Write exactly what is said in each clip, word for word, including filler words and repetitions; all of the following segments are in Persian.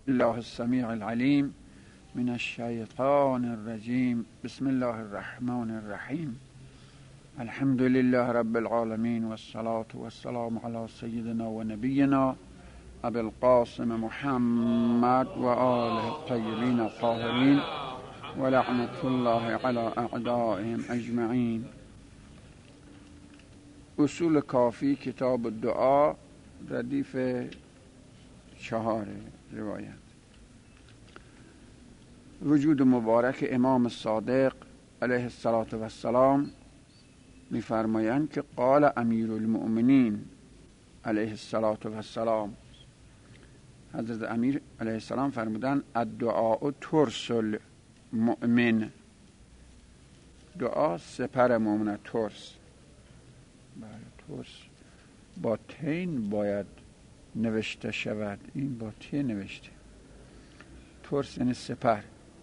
الله السمیع العلیم من الشیطان الرجیم. بسم الله الرحمن الرحیم. الحمد لله رب العالمین والصلاة والسلام علی سیدنا و نبینا ابی القاسم محمد و آله الطیبین الطاهرین و لعنة الله علی اعدائهم اجمعین. اصول کافی کتاب الدعا ردیف چهار روایت. وجود مبارک امام صادق علیه السلام می‌فرمایند که قال امیر المؤمنین علیه السلام، حضرت امیر علیه السلام فرمودن الدعاء ترسل مؤمن، دعا سپر مؤمن. ترس بله ترس با تین باید نوشته شود، این با تی نوشته. ترس یعنی سپر.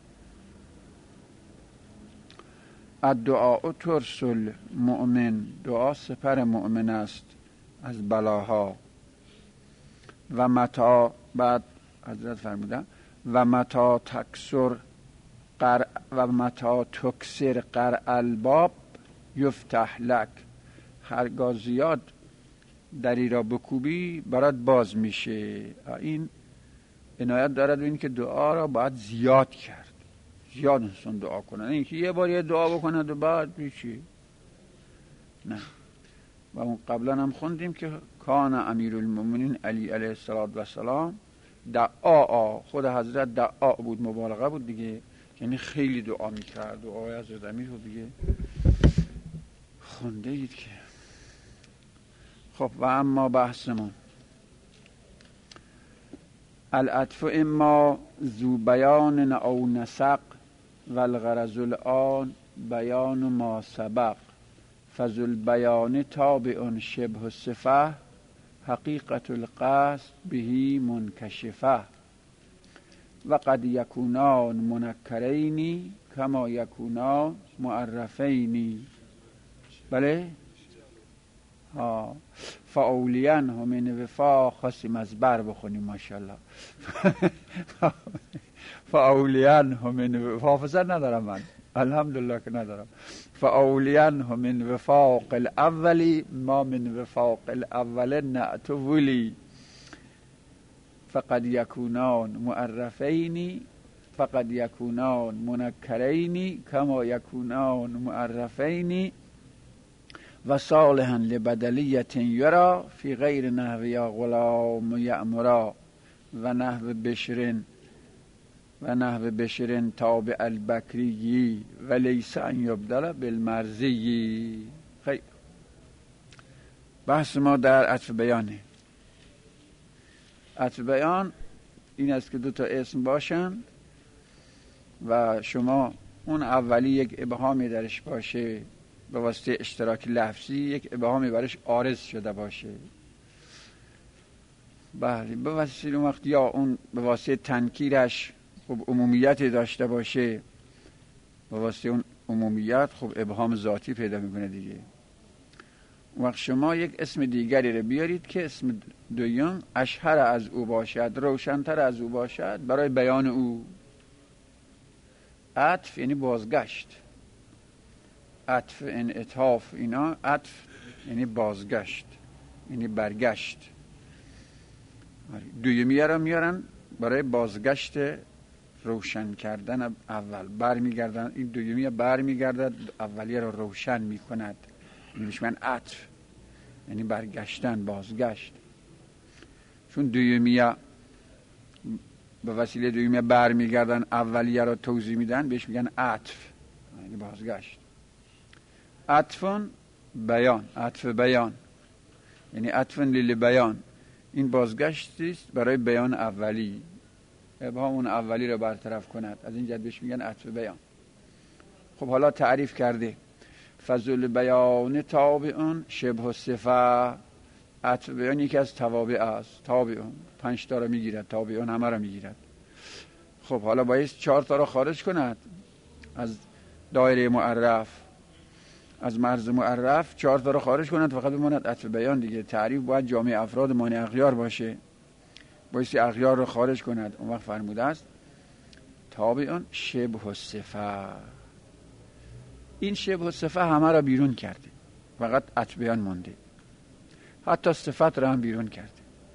الدعاء ترسل مؤمن، دعا سپر مؤمن است از بلاها. و متا، بعد حضرت فرمودن و متا تکسر قر و متا تکسر قر الباب یفتح لک، هرگاه زیاد دری را بکوبی برات باز میشه. این عنایت دارد به این که دعا را باید زیاد کرد، زیاد انسان دعا کنه، اینکه یه بار یه دعا بکنه و بعد میشه نه. و اون قبلا هم خوندیم که کان امیر المؤمنین علی علیه السلام دعا، خود حضرت دعا بود، مبالغه بود دیگه، یعنی خیلی دعا میکرد. دعای حضرت امیر رو دیگه خونده اید که. خب و اما بحثمون العطف اما ذو بیان او نسق و الغرض الان بیان ما سبق فذو البیان تابع شبه صفه حقیقت القصد به منکشفه و قد یکونان منکرینی کما یکونان معرفینی. بله ها فاولیان هم من وفا، خواستیم از بر بخونیم ماشاءالله. فاولیان هم من وفا، حافظه ندارم من الحمدلله که ندارم. فاولیان هم من وفاق الاولی ما من وفاق الاول نعت ولی فقد یکونان معرفینی فقد یکونان منکرینی کما یکونان معرفینی و صالحا لبدلیت یرا فی غیر نحو یا غلام یأمرا و نحو بشرن و نحو بشرن تابع البکری و لیس ان یبدل بالمرزی. خیلی بحث ما در عطف بیانه. عطف بیان این است که دو تا اسم باشن و شما اون اولی یک ابهامی درش باشه به واسطه اشتراک لفظی، یک ابهامی برش عارض شده باشه. بله به واسطه اون وقت یا اون به واسطه تنکیرش خب عمومیت داشته باشه، به واسطه اون عمومیت خب ابهام ذاتی پیدا میکنه دیگه. اون وقت شما یک اسم دیگری رو بیارید که اسم دویم اشهر از او باشد، روشنتر از او باشد برای بیان او. عطف یعنی بازگشت، عطف انعطاف اینا، عطف یعنی بازگشت یعنی برگشت. دویمیه را میارن برای بازگشت روشن کردن اول، بر میگردن. این دویمیه بر میگردد اولیه را روشن میکند، میشه من عطف یعنی برگشتن، بازگشت. چون دویمیه به وسیله دویمیه بر میگردن اولیه را توضیح میدن، بهش میگن عطف یعنی بازگشت. عطفن بیان، عطف بیان یعنی عطفن لیل بیان، این بازگشتی است برای بیان اولی، ابهام اون اولی رو برطرف کند. از این جهت بهش میگن عطف بیان. خب حالا تعریف کرده فضل بیان تابعون شبه صفه. عطف بیان یکی از توابع است. تابعون پنج تا رو میگیرد، تابعون همه رو میگیرد. خب حالا باید چهار تا رو خارج کند از دایره معرف، از مرز معرف چهار تا رو خارج کند، فقط بماند عطف بیان دیگه. تعریف باید جامع افراد مانع اغیار باشه، بایستی اغیار رو خارج کند. اون وقت فرموده است تابع شبه الصفه، این شبه الصفه همه را بیرون کرده، فقط اتبیان مونده، حتی صفت را هم بیرون کرده.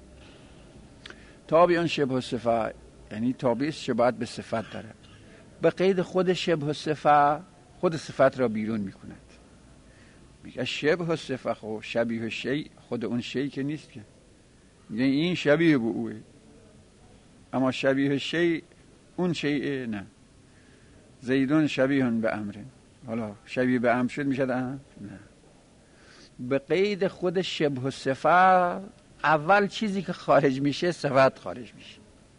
تابع شبه الصفه یعنی تابع شباهت به صفت دارد، به قید خود شبه الصفه خود صفت را بیرون میکند. میگه شبه الصفه، خب شبیه شیء خود اون شیء که نیست که، میگه این شبیه به اوه، اما شبیه شیء اون شیء نه. زیدون شبیه به امر، حالا شبیه به امر شد میشه نه، به قید خود شبه الصفه اول چیزی که خارج میشه صفت خارج میشه.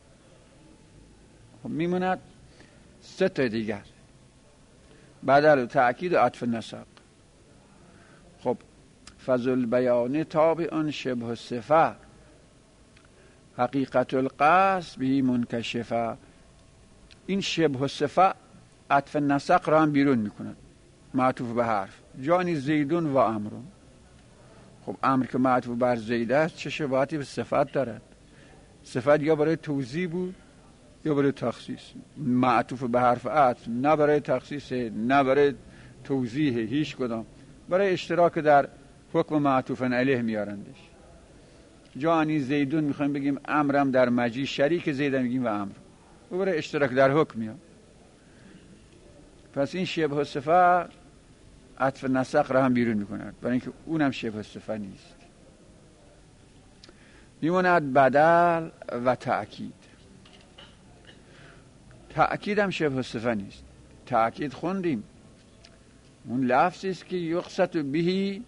خب میموند سه تا دیگر، بدل و تأکید و عطف نسق. خب فضل بیان تابع شبه الصفه، حقیقت القصد به منکشفه. این شبه الصفه عطف نسق را هم بیرون میکند، معطوف به حرف، جانی زیدون و امرون. خب امر که معطوف بر زید است چه شباهتی به صفت دارد؟ صفت یا برای توضیح بود یا برای تخصیص، معطوف به حرف عطف، نه برای تخصیص نه برای توضیح، هیچ کدام، برای اشتراک در حکم معطوف علیه میارندش. جانی زیدون میخوایم بگیم امرم در مجی شریک زیدن میگیم و امر، و برای اشتراک در حکم میاد. پس این شبه الصفه عطف نسق را هم بیرون میکند، برای اینکه اونم شبه الصفه نیست. میموند بدل و تأکید. تأکید هم شبه الصفه نیست. تأکید خوندیم، اون لفظی است که یقصد بهی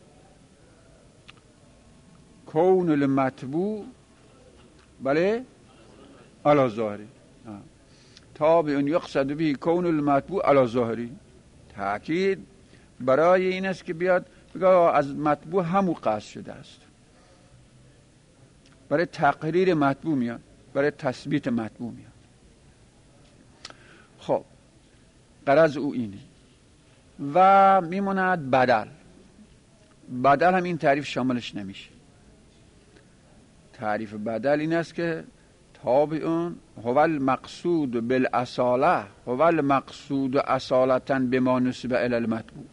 کون المطبوع بله علی ظاهری، تابع یقصد بهی کون المطبوع علی ظاهری. تأکید برای این است که بیاد بگه از مطبوع همو قصد شده است، برای تقریر مطبوع میاد، برای تثبیت مطبوع میاد. خب غرض او اینه. و میموند بدل. بدل هم این تعریف شاملش نمیشه. تعریف بدل این است که تابعون هو المقصود بالاصاله، هو المقصود اصالتا بما نسب الی المطبوع.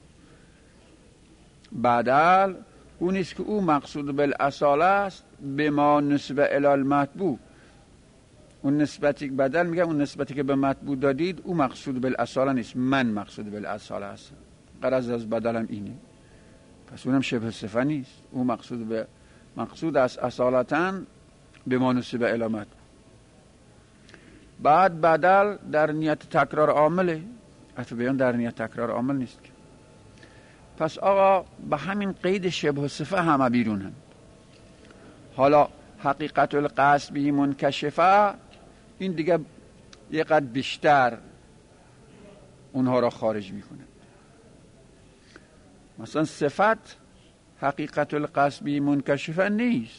بدل اون است که او مقصود بالاصاله است بما نسب الی المطبوع. اون نسبتی که بدل میگه اون نسبتی که به مطبوع دادید او مقصود بالاصاله نیست، من مقصود بالاصاله هستم. غرض از بدلم اینه. پس اونم شبه صفه نیست، او مقصود به مقصود از اصالتا به ما نسب الی مطبوع. بعد بدل در نیت تکرار عامله، عطف بیان در نیت تکرار عامل نیست که. پس آقا به همین قید شبه صفه همه بیرونن. حالا حقیقت القصد به منکشفه این دیگه یه قدر بیشتر اونها را خارج میکنه. مثلا صفت حقیقت القصد به منکشفه نیست.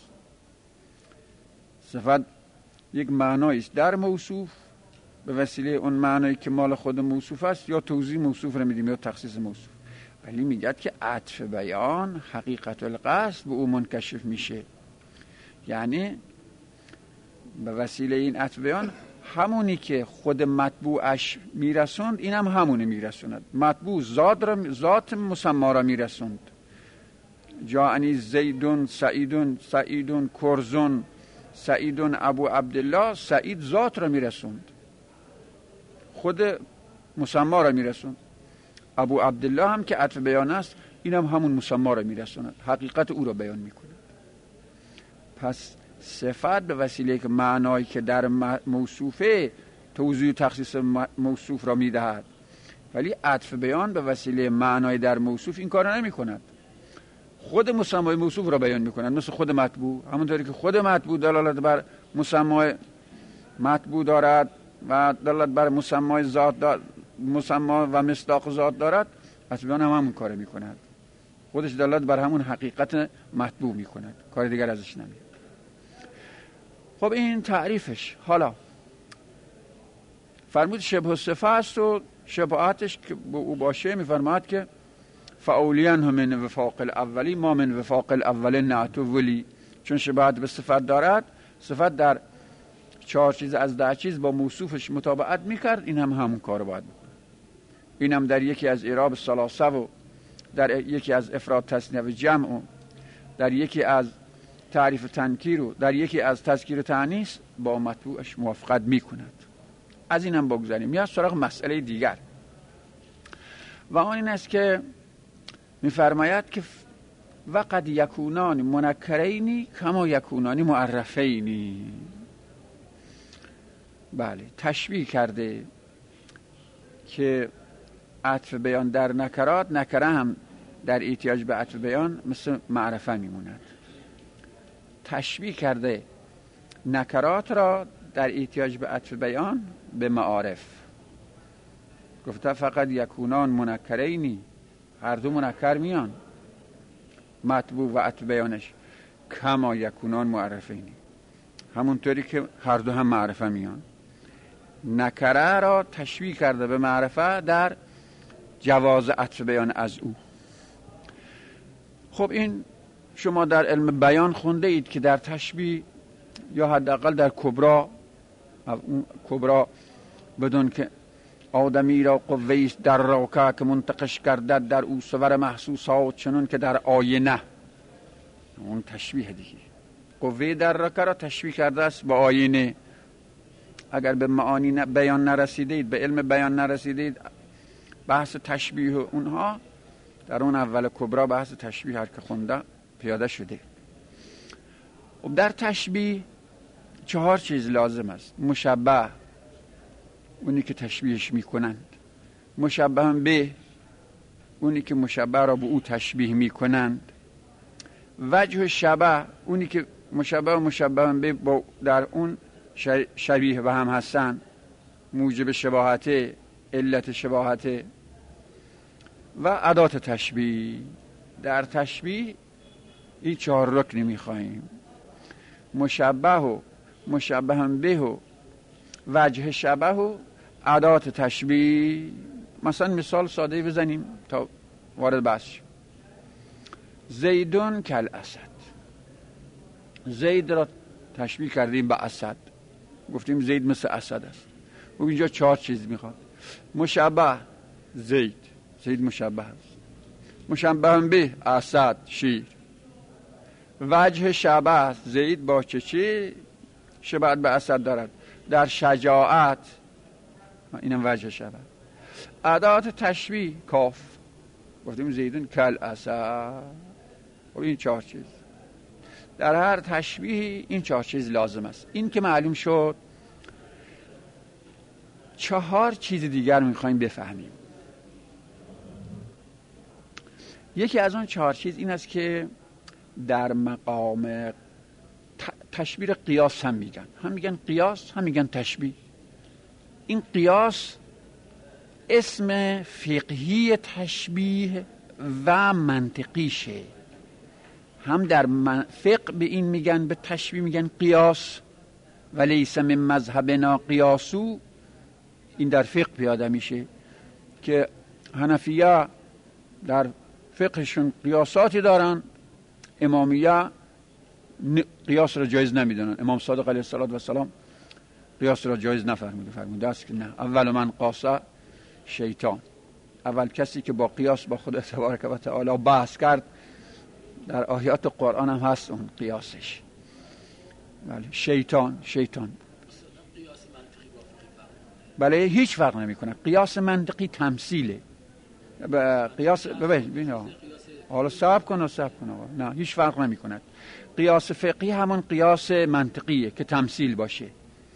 صفت یک معنایی است در موصوف، به وسیله اون معنایی که مال خود موصوف است یا توضیح موصوف را میدیم یا تخصیص موصوف. ولی میگه که عطف بیان حقیقت القصد به او منکشف میشه، یعنی به وسیله این عطف بیان همونی که خود مطبوعش میرسوند این هم همونه میرسوند. مطبوع ذات را ذات مسما را میرسوند. جاءنی زیدون سعیدون سعیدون کرزون سعیدون ابو عبدالله، سعید ذات را میرسوند، خود مسما را میرسوند. ابو عبدالله هم که عطف بیان است این هم همون مسما را میرسوند، حقیقت او را بیان میکنند. پس صفت به وسیله که معنایی که در موصوفه توضیح تخصیص موصوف را میدهد، ولی عطف بیان به وسیله معنای در موصوف این کار را نمی کند، خود مسمای موصوف را بیان میکنند. مثل خود مطبوع، همونطوری که خود مطبوع دلالت بر مسمای مطبوع دارد و دلالت بر مسمای ذات دارد، مسما و مصداق ذات دارد، عطف بیان هم همون کار میکند، خودش دلالت بر همون حقیقت مطبوع میکند، کار دیگر ازش نمیاد. خب این تعریفش. حالا فرمود شبه صفه است و شباهتش که به او باشه میفرماد که فاولین هم من وفاق الاولی ما من وفاق الاول نعت ولی، چون شباهت به صفت دارد، صفت در چهار چیز از ده چیز با موصوفش مطابقت میکرد، این هم همون کار باید بکنه. این هم در یکی از اعراب ثلاثه و در یکی از افراد تثنیه و جمع و در یکی از تعریف تنکیر و در یکی از تذکیر تأنیث با مطبوعش موافقت میکند. از این هم بگذاریم. میاد سراغ مسئله دیگر و آن این است که میفرماید که وقد یکونان منکرینی کما یکونانی معرفینی. بله، تشبیه کرده که عطف بیان در نکرات، نکره هم در احتیاج به عطف بیان مثل معرفه میموند. تشبیه کرده نکرات را در احتیاج به عطف بیان به معارف. گفته فقط یکونان منکرینی، هر دو منکر میان، مطبوع و عطف بیانش، کما یکونان معرفینی، همونطوری که هر دو هم معرفه میان. نکره را تشبیه کرده به معرفه در جواز عطف بیان از او. خب این شما در علم بیان خونده اید که در تشبیه یا حداقل در کبرا، اون کبرا بدون که آدمی را قوه‌ایست در راکه که منتقش گردد در او صور محسوسات چنون که در آینه، اون تشبیه دیگه. قوه در راکه را تشبیه کرده است با آینه. اگر به معانی بیان نرسیدید، به علم بیان نرسیدید، بحث تشبیه اونها در اون اول کبرا بحث تشبیه هر که خونده پیاده شده. و در تشبیه چهار چیز لازم است. مشبه، اونی که تشبیهش میکنند. مشبه به، اونی که مشبه را به او تشبیه میکنند. وجه شبه، اونی که مشبه و مشبه به با در اون شبیه به هم هستن، موجب شباهت، علت شباهت. و ادات تشبیه. در تشبیه این چهار رکنی میخواییم: مشبه و مشبه به و وجه شبه و ادات تشبیه. مثلا مثال ساده بزنیم تا وارد بحث شیم. زیدون کل اسد، زید را تشبیه کردیم به اسد، گفتیم زید مثل اسد است. و اینجا چهار چیز میخواد: مشبه زید، زید مشبه است. مشبه به اسد، شیر. وجه شبه، زید با چه چی شباهت به اسد دارد؟ در شجاعت، اینم وجه شبه. ادات تشبیه کاف، گفتیم زیدون کل اسد. و این چهار چیز در هر تشبیه این چهار چیز لازم است. این که معلوم شد، چهار چیز دیگر میخوایم بفهمیم. یکی از اون چهار چیز این است که در مقام تشبیه قیاس هم میگن، هم میگن قیاس هم میگن تشبیه. این قیاس اسم فقهی تشبیه و منطقیشه. هم در فقه به این میگن، به تشبیه میگن قیاس، و لیس من مذهبنا قیاسو. این در فقه پیاده میشه که حنفیه در فقهشون قیاساتی دارن، امامیه قیاس را جایز نمیدونن. امام صادق علیه السلام قیاس را جایز نفرموده، فرموده است که نه، اول من قاسه شیطان، اول کسی که با قیاس با خدا تبارک و تعالی بحث کرد، در آیات قرآن هم هست اون قیاسش، بله، شیطان. شیطان بله هیچ فرق نمی کنه. قیاس منطقی تمثیله. قیاس ببین حالا صبر کن صبر کن نه هیچ فرق نمی کند. قیاس فقهی همون قیاس منطقیه که تمثیل باشه.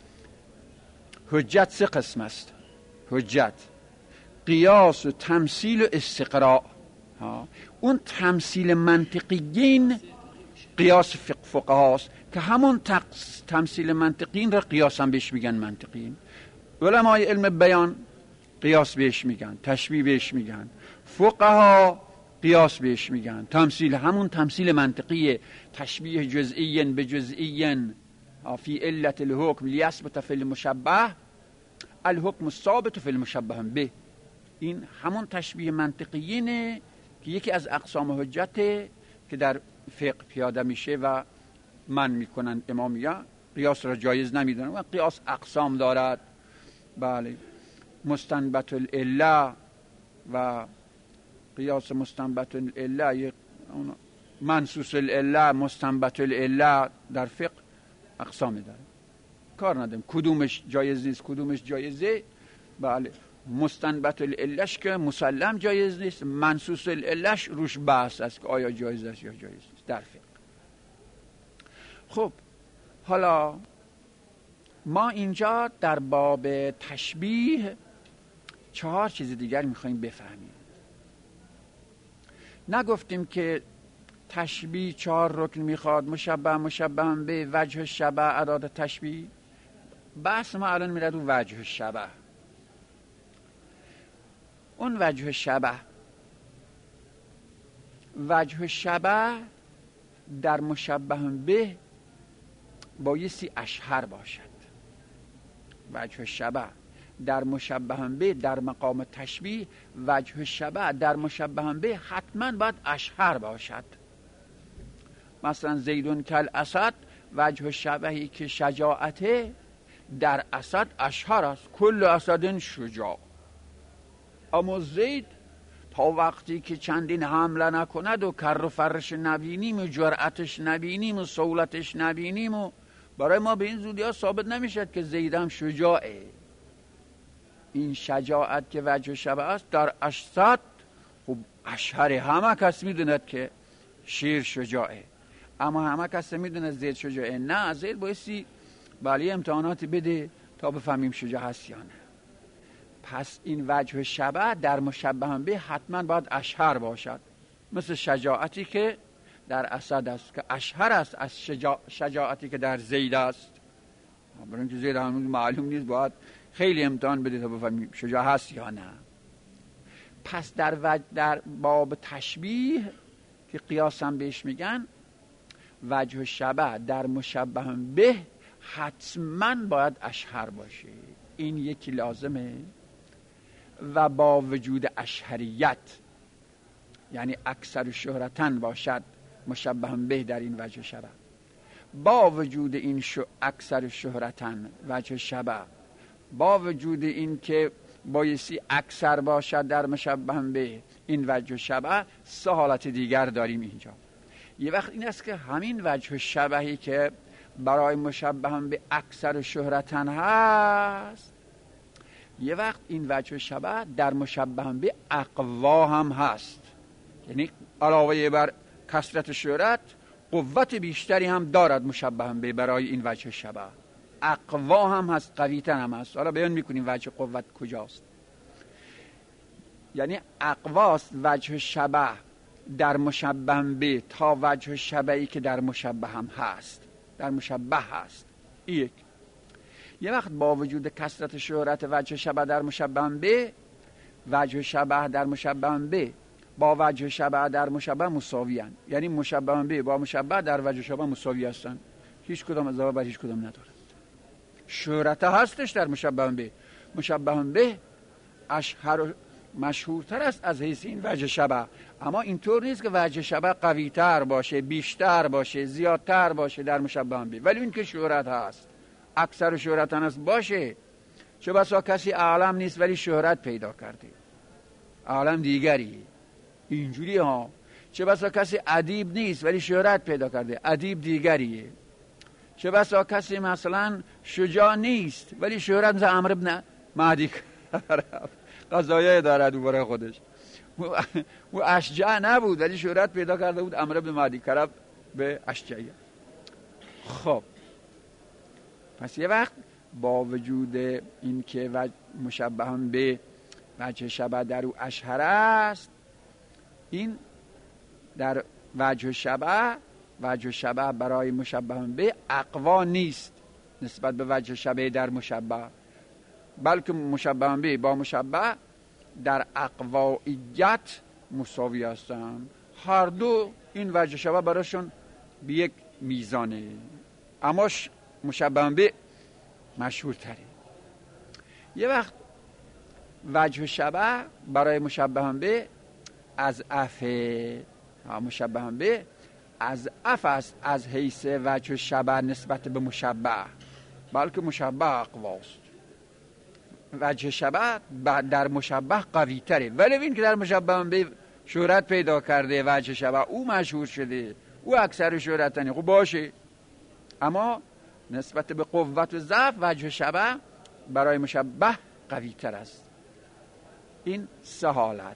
حجت سه قسم است: حجت، قیاس و تمثیل و استقراء. ها. اون تمثیل منطقیین قیاس فقه فقهاست که همون تمثیل منطقیین را قیاس هم بهش میگن منطقیین. علمای علم بیان قیاس بهش میگن، تشبیه بهش میگن، فقها قیاس بهش میگن. تمثیل همون تمثیل منطقیه، تشبیه جزئی به جزئی فی علت الحکم لیثبت فی المشبه الحکم الثابت فی المشبه به. این همون تشبیه منطقیینه که یکی از اقسام حجته که در فقه پیاده میشه و من میکنن امامیه قیاس را جایز نمیدونم و قیاس اقسام دارد. بله، مستنبت العله و قیاس مستنبت العله، منصوص العله، مستنبت العله در فقه اقسام داره، کار نداریم کدومش جایز نیست کدومش جایزه. بله، مستنبت العلهش که مسلم جایز نیست، منصوص العلهش روش بحث است که آیا جایز است یا جایز نیست در فقه. خب حالا ما اینجا در باب تشبیه چهار چیز دیگر میخواییم بفهمیم. نگفتیم که تشبیه چهار رکن میخواد، مشبه، مشبه به، وجه شبه، ادات تشبیه. بحث ما الان میره تو وجه شبه. اون وجه شبه وجه شبه در مشبه به بایستی اشهر باشد. وجه شبه در مشبه به در مقام تشبیه، وجه شبه در مشبه به حتما باید اشهر باشد. مثلا زیدون کل اسد، وجه شبهی که شجاعته در اسد اشهر است، کل اسد شجاع. اما زید تا وقتی که چندین حمله نکند و کر و فرش نبینیم و جرأتش نبینیم و سهولتش نبینیم و برای ما به این زودی ها ثابت نمیشد که زیدم شجاعه. این شجاعت که وجه شبه است در اسد، خب اشهر همه کس میدوند که شیر شجاعه، اما همه کس میدوند زید شجاعه. نه، زید بایستی بله امتحاناتی بده تا بفهمیم شجاع هست یا نه. پس این وجه شبه در مشبه به حتما باید اشهر باشد، مثل شجاعتی که در اسد است که اشهر است از شجاع... شجاعتی که در زید است. برای اینکه زید هنوز معلوم نیست، باید خیلی امتحان بده تا بفهمیم شجاع هست یا نه. پس در وجه در باب تشبیه که قیاس هم بهش میگن، وجه شبه در مشبه به حتما باید اشهر باشه. این یکی لازمه. و با وجود اشهریت، یعنی اکثر شهرتن باشد مشبه به در این وجه شبه، با وجود این شو اکثر شهرتن وجه شبه، با وجود این که بایستی اکثر باشد در مشبه به این وجه شبه، سه حالت دیگر داریم اینجا. یه وقت این است که همین وجه شبهی که برای مشبه به اکثر شهرتن هست، یه وقت این وجه شبه در مشبه به اقوا هم هست، یعنی علاوه بر کثرت شهرت قوت بیشتری هم دارد مشبه به برای این وجه شبه. اقوا هم هست، قوی‌تر هم هست. حالا بیان میکنیم وجه قوت کجاست. یعنی اقواست وجه شبه در مشبه به تا وجه شبهی که در مشبه هم هست، در مشبه هست. یک یه وقت با وجود کثرت شهرت وجه شبه در مشبه به، وجه شبه در مشبه به با وجه شبه در مشبه مساوی هستند، یعنی مشبه به با مشبه در وجه شبه مساوی هستند، هیچ کدام اضافه بر هیچ کدام ندارد. شهرت هستش در مشبه به، مشبه به اشهر مشهورتر است از حیث این وجه شبه، اما اینطور نیست که وجه شبه قوی تر باشه، بیشتر باشه، زیادتر باشه در مشبه به، ولی این که شهرت هست، اکثر شهرت هست باشه. چه بسا کسی عالم نیست ولی شهرت پیدا کرده، عالم دیگری اینجوری ها. چه بسا کسی ادیب نیست ولی شهرت پیدا کرده، ادیب دیگریه. چه بسا کسی مثلا شجاع نیست ولی شهرت مثل عمرو بن مهدی قضایه دارد او برای خودش، او اشجاع نبود ولی شهرت پیدا کرده بود، عمرو بن مهدی کرب به اشجعیت. خب پس یه وقت با وجود این که مشبه هم به وجه شبه در او اشهر است، این در وجه شبه وجه شبه برای مشبه هم به اقوا نیست نسبت به وجه شبه در مشبه، بلکه مشبه هم به با مشبه در اقواییت مساوی هستند. هر دو این وجه شبه براشون به یک میزانه، اما مشبه هم به مشهور تره. یه وقت وجه شبه برای مشبه هم به از افه، مشبه هم به از اف است از حیث وجه شبه نسبت به مشبه، بلکه مشبه اقواست. وجه شبه در مشبه قوی تره، ولی این که در مشبه به شهرت پیدا کرده، وجه شبه او مشهور شده، او اکثر شهرتنی، خب باشه، اما نسبت به قوت و ضعف وجه شبه برای مشبه قوی تر است. این سه حالت،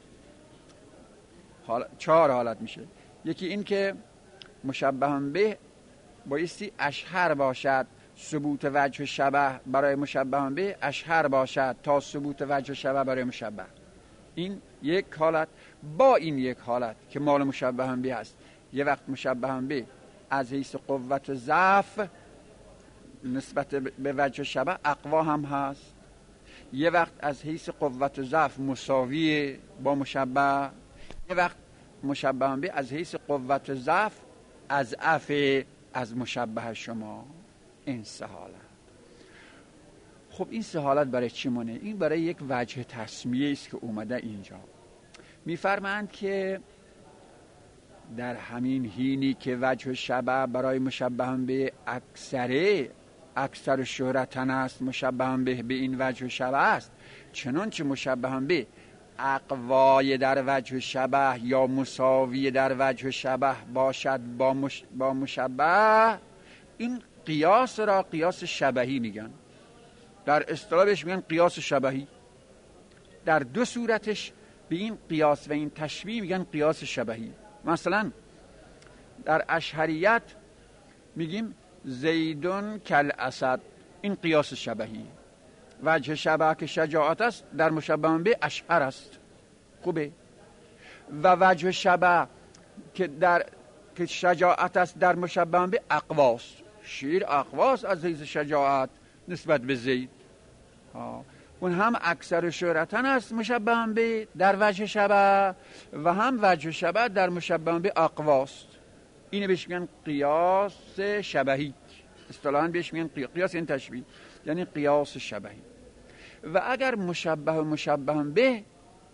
حال... چهار حالت میشه. یکی این که مشبه به بایستی اشهر باشد، ثبوت وجه شبه برای مشبه به اشهر باشد تا ثبوت وجه شبه برای مشبه. این یک حالت. با این یک حالت که مال مشبه به است، یه وقت مشبه به از حیث قوت و ضعف نسبت به وجه شبه اقوا هم هست، یه وقت از حیث قوت و ضعف مساوی با مشبه، یه وقت مشبه به از حیث قوت و ضعف از اف از مشبه شما. این سه حالت. خب این سه حالت برای چی مونه؟ این برای یک وجه تسمیه است که اومده اینجا. میفرمایند که در همین حینی که وجه شبه برای مشبه به اکثره اکثر شهرتن است، مشبه به به این وجه شبه است، چنانچه مشبه به اقوای در وجه شبه یا مساوی در وجه شبه باشد با, مش... با مشبه، این قیاس را قیاس شبهی میگن. در اصطلاح بهش میگن قیاس شبهی. در دو صورتش به این قیاس و این تشبیه میگن قیاس شبهی. مثلا در اشهریت میگیم زیدون کل اسد، این قیاس شبهی. وجه شبه که شجاعت است در مشبه به اشهر است، خوبه. و وجه شبه که در که شجاعت است در مشبه به اقواست، شیر اقواست از حیث شجاعت نسبت به زید. ها. اون هم اکثر شهرتن است مشبه به در وجه شبه و هم وجه شبه در مشبه به اقواست. اینه بهش میگن قیاس شبهی. اصطلاحاً بهش میگن قیاس این تشبیه، یعنی قیاس شبهی. و اگر مشبه و مشبه به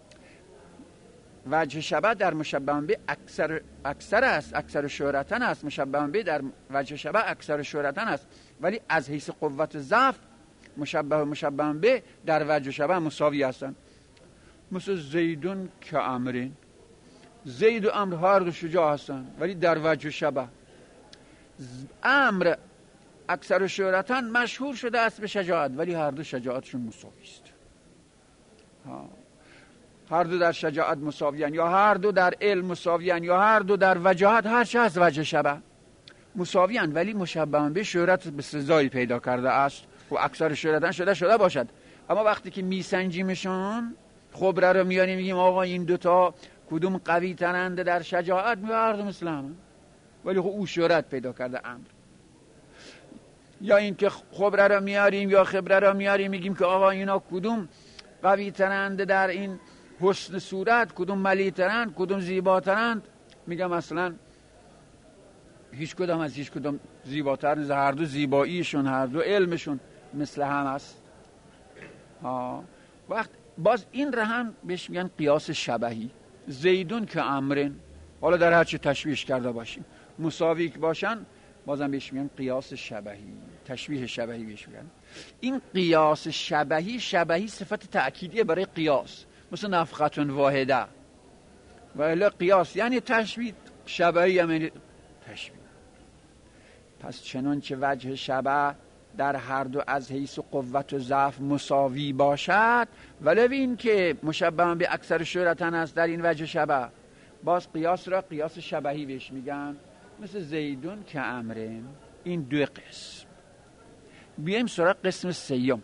وجه شبه در مشبه به اکثر اکثر است، اکثر شهرتن است، مشبه به در وجه شبه اکثر شهرتن است، ولی از حیث قوت ضعف مشبه و مشبه به در وجه شبه مساوی هستند. مثل زیدون که امرین، زید و امر هر دو شجاع هستند، ولی در وجه شبه امر اکثر شهرتن مشهور شده است به شجاعت، ولی هر دو شجاعتشون مساوی است. ها. هر دو در شجاعت مساویان، یا هر دو در علم مساویان، یا هر دو در وجاهت، هر چه از وجه شبه مساویان، ولی مشبه به شهرت به سزایی پیدا کرده است و اکثر شهرتن شده شده باشد. اما وقتی که میسنجیمشون، خبره رو میاریم میگیم آقا این دوتا کدوم قوی ترنده در شجاعت، میگه هر دو مثل همه، ولی خب او شهرت پیدا کرده امر. یا این که خبره رو میاریم یا خبره رو میاریم میگیم که آقا اینا کدوم قوی ترنده در این حسن صورت، کدوم ملی ترند، کدوم زیبا ترند، میگم مثلا هیچ کدام از هیچ کدام زیباتر نیست، هر دو زیباییشون، هر دو علمشون مثل هم است. ها. وقت باز این رهن بهش میگن قیاس شبهی. زیدون که امرن، حالا در هر چه تشبیهش کرده باشیم مساوی باشن، بازم بهش میگن قیاس شبهی، تشبیه شبهی بهش میگن. این قیاس شبهی، شبهی صفت تأکیدیه برای قیاس، مثل نفقتون واحده، ولی قیاس یعنی تشبیه، شبهی یعنی تشبیه. پس چنانچه وجه شبه در هر دو از حیث قوت و ضعف مساوی باشد، ولو این که مشبه به اکثر شهرتن است در این وجه شبه، باز قیاس را قیاس شبهی بهش میگن. مثل زیدون که امرن. این دو قسم. بیایم سراغ قسم سیوم،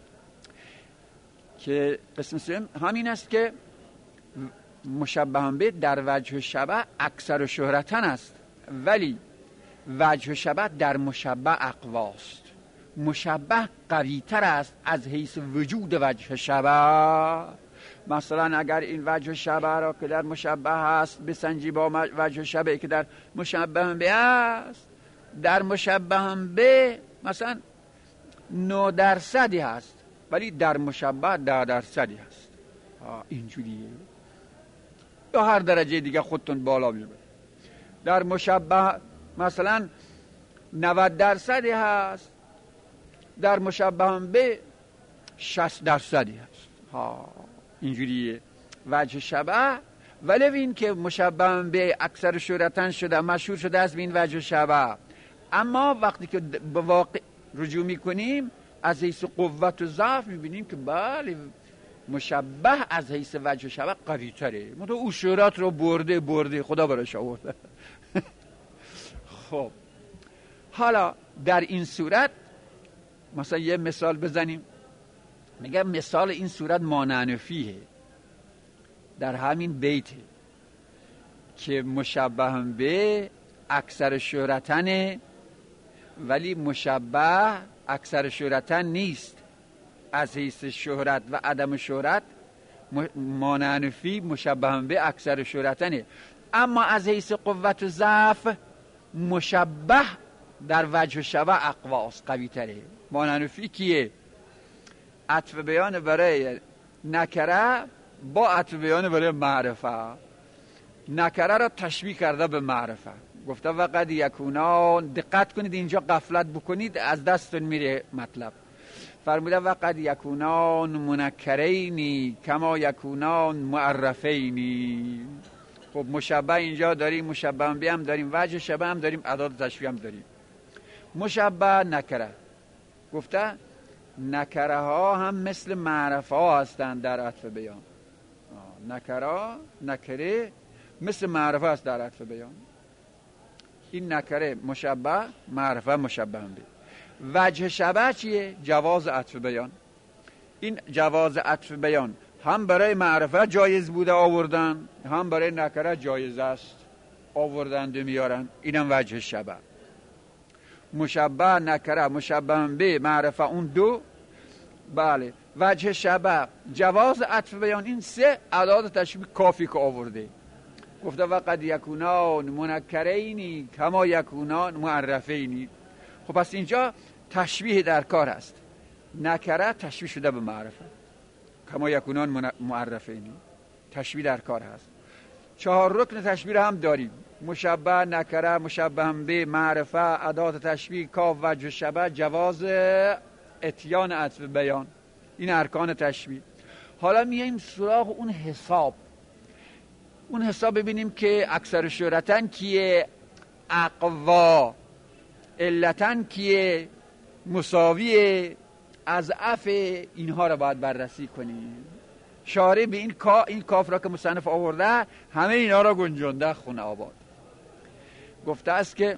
که قسم سیوم همین است که مشبه به در وجه شبه اکثر شهرتن است، ولی وجه شبه در مشبه اقواست. مشبه قوی تر است از حیث وجود وجه شبه. مثلا اگر این وجه شبه را که در مشبه هست بسنجی با وجه شبه که در مشبه به است، در مشبه به مثلا نه درصدی هست، ولی در مشبه ده درصدی هست. اینجوریه. یا هر درجه دیگه خودتون بالا بیارید. در مشبه مثلا نود درصدی هست، در مشبه به شصت درصدی هست. ها اینجوریه وجه شبه. ولی این که مشبه به اکثر شهرتن شده، مشهور شده از این وجه شبه، اما وقتی که به واقع رجوع میکنیم از حیث قوت و ضعف میبینیم که بله مشبه از حیث وجه شبه قوی تره، منطقه او شهرت رو برده برده خدا براش آورده. خب حالا در این صورت مثلا یه مثال بزنیم، میگم مثال این صورت مانعنفیه در همین بیته که مشبه به اکثر شهرتنه ولی مشبه اکثر شهرتن نیست. از حیث شهرت و عدم شهرت مانعنفی مشبه به اکثر شهرتنه، اما از حیث قوت و ضعف مشبه در وجه شبه اقواست، قوی تره. مانعنفی کیه؟ عطف بیان برای نکره با عطف بیان برای معرفه. نکره را تشبیه کرده به معرفه، گفته وقد یکونان. دقت کنید اینجا غفلت بکنید از دستون میره مطلب. فرموده وقد یکونان منکرینی کما یکونان معرفینی. خب مشبه اینجا داریم، مشبه به هم داریم، وجه شبه هم داریم، اعداد تشبیه هم داریم. مشبه نکره، گفته نکره ها هم مثل معرفه ها هستند در عطف بیان. نکره نکره مثل معرفه است در عطف بیان. این نکره مشبه، معرفه مشبه هم بید. وجه شبه چیه؟ جواز عطف بیان. این جواز عطف بیان هم برای معرفه جایز بوده آوردن، هم برای نکره جایز است آوردن و میارن. اینم وجه شبه. مشبه نکره مشبه به معرفه اون دو. بله وجه شبه جواز عطف بیان، این سه اعداد تشبیه کافی که آورده. گفته وقد یکونان منکرینی کما یکونان معرفینی. خب پس اینجا تشبیه در کار است. نکره تشبیه شده به معرفه، کما یکونان معرفینی تشبیه در کار هست. چهار رکن تشبیه هم داریم، مشبه نکره مشبه به معرفه ادات تشبیه کاف وجه شبه جواز اتیان عطف بیان. این ارکان تشبیه. حالا میایم سراغ اون حساب. اون حساب ببینیم که اکثر شهرتن کیه، اقوا، علتن کیه، مساویه، از اف، اینها رو باید بررسی کنیم. شارع به این کا این کاف را که مصنف آورده همه اینا را گنجانده خونه آباد. گفته است که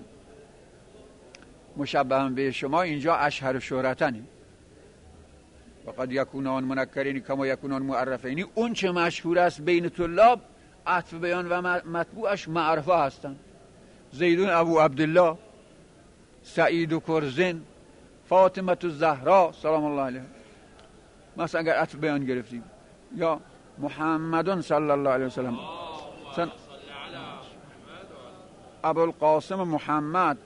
مشبه به شما اینجا اشهر شهرتنه. وقد یکونان منکرین کما یکونان معرفین. اون چه مشهور است بین طلاب عطف بیان و مطبوعش معرفه هستند. زیدون ابو عبدالله، سعید و کرزن، فاطمه الزهرا سلام الله علیها. مثلا اگر عطف بیان گرفتیم یا محمدون صلی الله علیه وسلم، مثلا ابو القاسم محمد،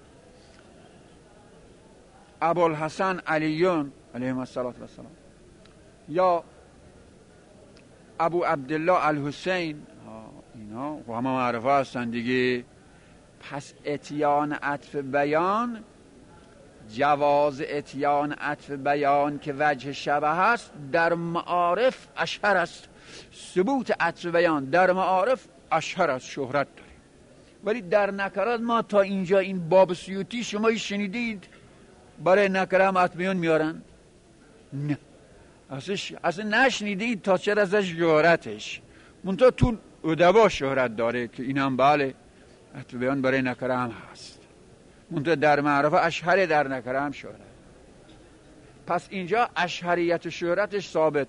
ابو الحسن علیون علیهم الصلاة والسلام، یا ابو عبدالله الحسین، اینا و همه معرفه هستن دیگه. پس اتیان عطف بیان، جواز اتیان عطف بیان که وجه شبه هست در معارف اشهر است. ثبوت عطف بیان در معارف اشهر است، شهرت داره. ولی در نکرات ما تا اینجا این باب سیوطی شما شنیدید برای نکره هم عطف بیان میارن؟ نه اصلا نشنیدید تا چرا ازش شهرتش. منطقه تو ادبا شهرت داره که این هم بله عطف بیان برای نکره هم هست. منطقه در معرفه اشهر، در نکره هم شهرت. پس اینجا اشهریت شهرتش ثابت.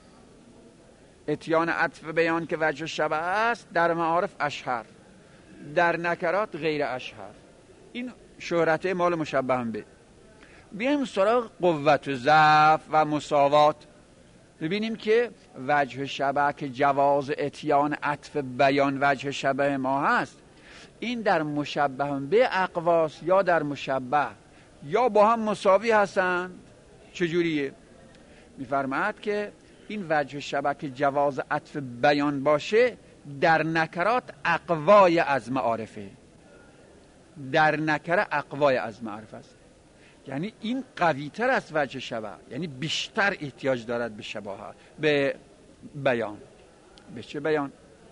اتیان عطف بیان که وجه شبه است در معارف اشهر، در نکرات غیر اشهر. این شهرت مال مشبه به. بیایم سراغ قوت و ضعف و مساوات. ببینیم که وجه شبه که جواز اتیان عطف بیان وجه شبه ما هست، این در مشبه به اقواس یا در مشبه یا با هم مساوی هستند. چجوریه؟ میفرماید که این وجه شبه که جواز عطف بیان باشه در نکرات اقوای از معارفه. در نکره اقوای از معرفت است. یعنی این قوی تر از وجه شبه، یعنی بیشتر احتیاج دارد به شباهت، به بیان. به چه بیان؟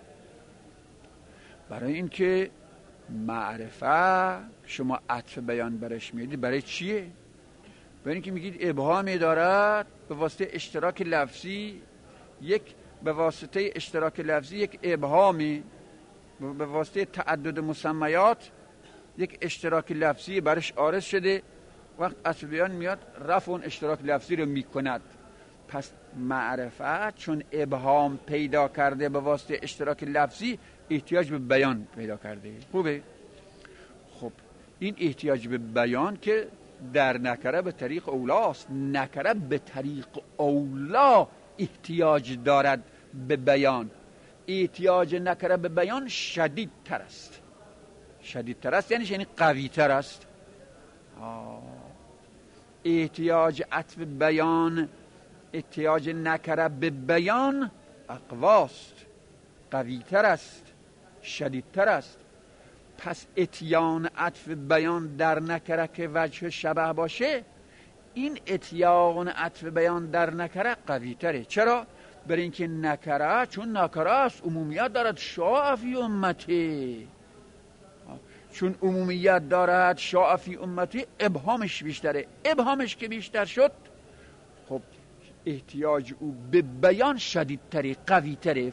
برای اینکه معرفت شما عطف بیان برش میدید، برای چیه؟ برای اینکه میگید ابهامی دارد به واسطه اشتراک لفظی، یک به واسطه اشتراک لفظی یک ابهامی، به واسطه تعدد مسمیات یک اشتراک لفظی برش عارض شده، وقت عطف بیان میاد رفع اون اشتراک لفظی رو میکند. پس معرفت چون ابهام پیدا کرده به واسطه اشتراک لفظی، احتیاج به بیان پیدا کرده. خوبه؟ خب این احتیاج به بیان که در نکره به طریق اولاست، نکره به طریق اولا احتیاج دارد به بیان. احتیاج نکره به بیان شدید تر است. شدید تر است یعنی یعنی قوی تر است. آه. احتیاج عطف بیان، احتیاج نکره به بیان اقواست، قوی تر است، شدید تر است. پس اتیان عطف بیان در نکره که وجه شبه باشه، این اتیان عطف بیان در نکره قوی تره. چرا؟ برای اینکه نکره چون نکره است عمومیت دارد، شاء فی امتی، چون عمومیت دارد شاء فی امتی ابهامش بیشتره. ابهامش که بیشتر شد، خب احتیاج او به بیان شدیدتره، قوی تره.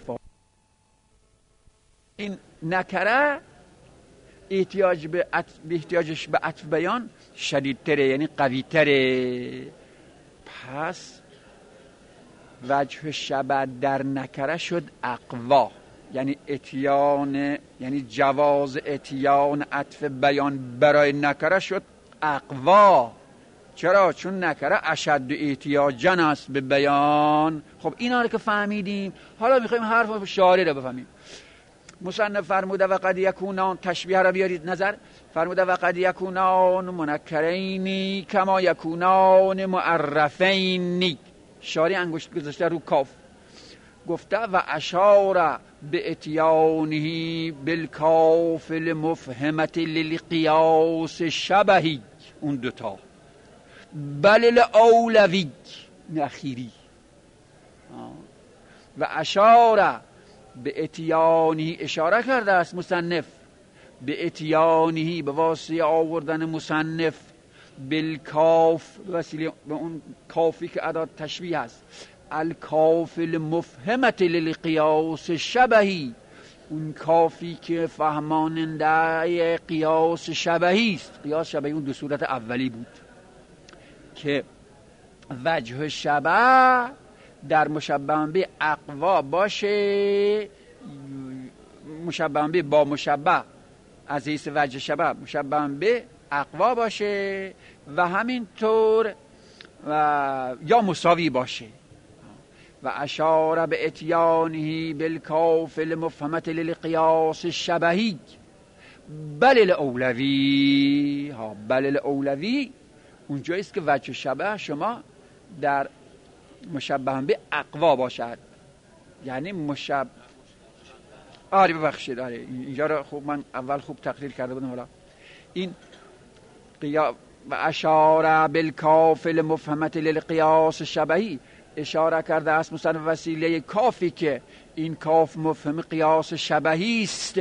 این نکره احتیاج به عطف، به احتیاجش به عطف بیان شدیدتره، یعنی قوی تره. پس وجه شبه در نکره شد اقوا، یعنی اتیان، یعنی جواز اتیان عطف بیان برای نکره شد اقوا. چرا؟ چون نکره اشد احتیاجن است به بیان. خب اینا رو که فهمیدیم، حالا میخوایم حرف شارع رو بفهمیم. مصنف فرموده و قد یکونان، تشبیه را بیارید نظر، فرموده و قد یکونان منکرینی کما یکونان معرفینی. شارع انگشت گذاشته رو کاف، گفته و اشار به اتیانه بالکاف المفهمت للقیاس شبهی، اون دوتا بل الاولوی اخیری. و اشار به اتیانه، اشاره کرده است مصنف به اتیانه، به واسطه آوردن مصنف بالکاف، به وسیله به اون کافی که ادات تشبیه است، الکاف المفهمت للقیاس شبهی، اون کافی که فهماننده قیاس شبهی است. قیاس شبهی اون دو صورت اولی بود که وجه شبه در مشبه به اقوا باشه، مشبه به با مشبه از حیث وجه شبه مشبه به اقوا باشه و همینطور و یا مساوی باشه. و اشاره به اتیانه بالکاف المفهمت للقیاس شبهی بل الاولوی. ها بل الاولوی اونجاییست که وجه شبه شما در مشبه به اقوا باشد، یعنی مشبه. آره ببخشید، آره اینجا رو خوب من اول خوب تقریر کرده بودم. حالا این قیا و اشاره بالکاف المفهمت للقیاس شبهی، اشاره کرده است مثلا وسیله کافی که این کاف مفهوم قیاس شبهی است.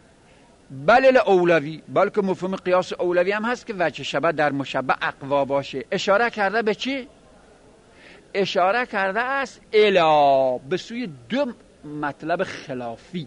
بل الاولوی، بلکه مفهوم قیاس اولوی هم هست که وجه شبه در مشبه اقوا باشه. اشاره کرده به چی؟ اشاره کرده است الا، به سوی دو مطلب خلافی.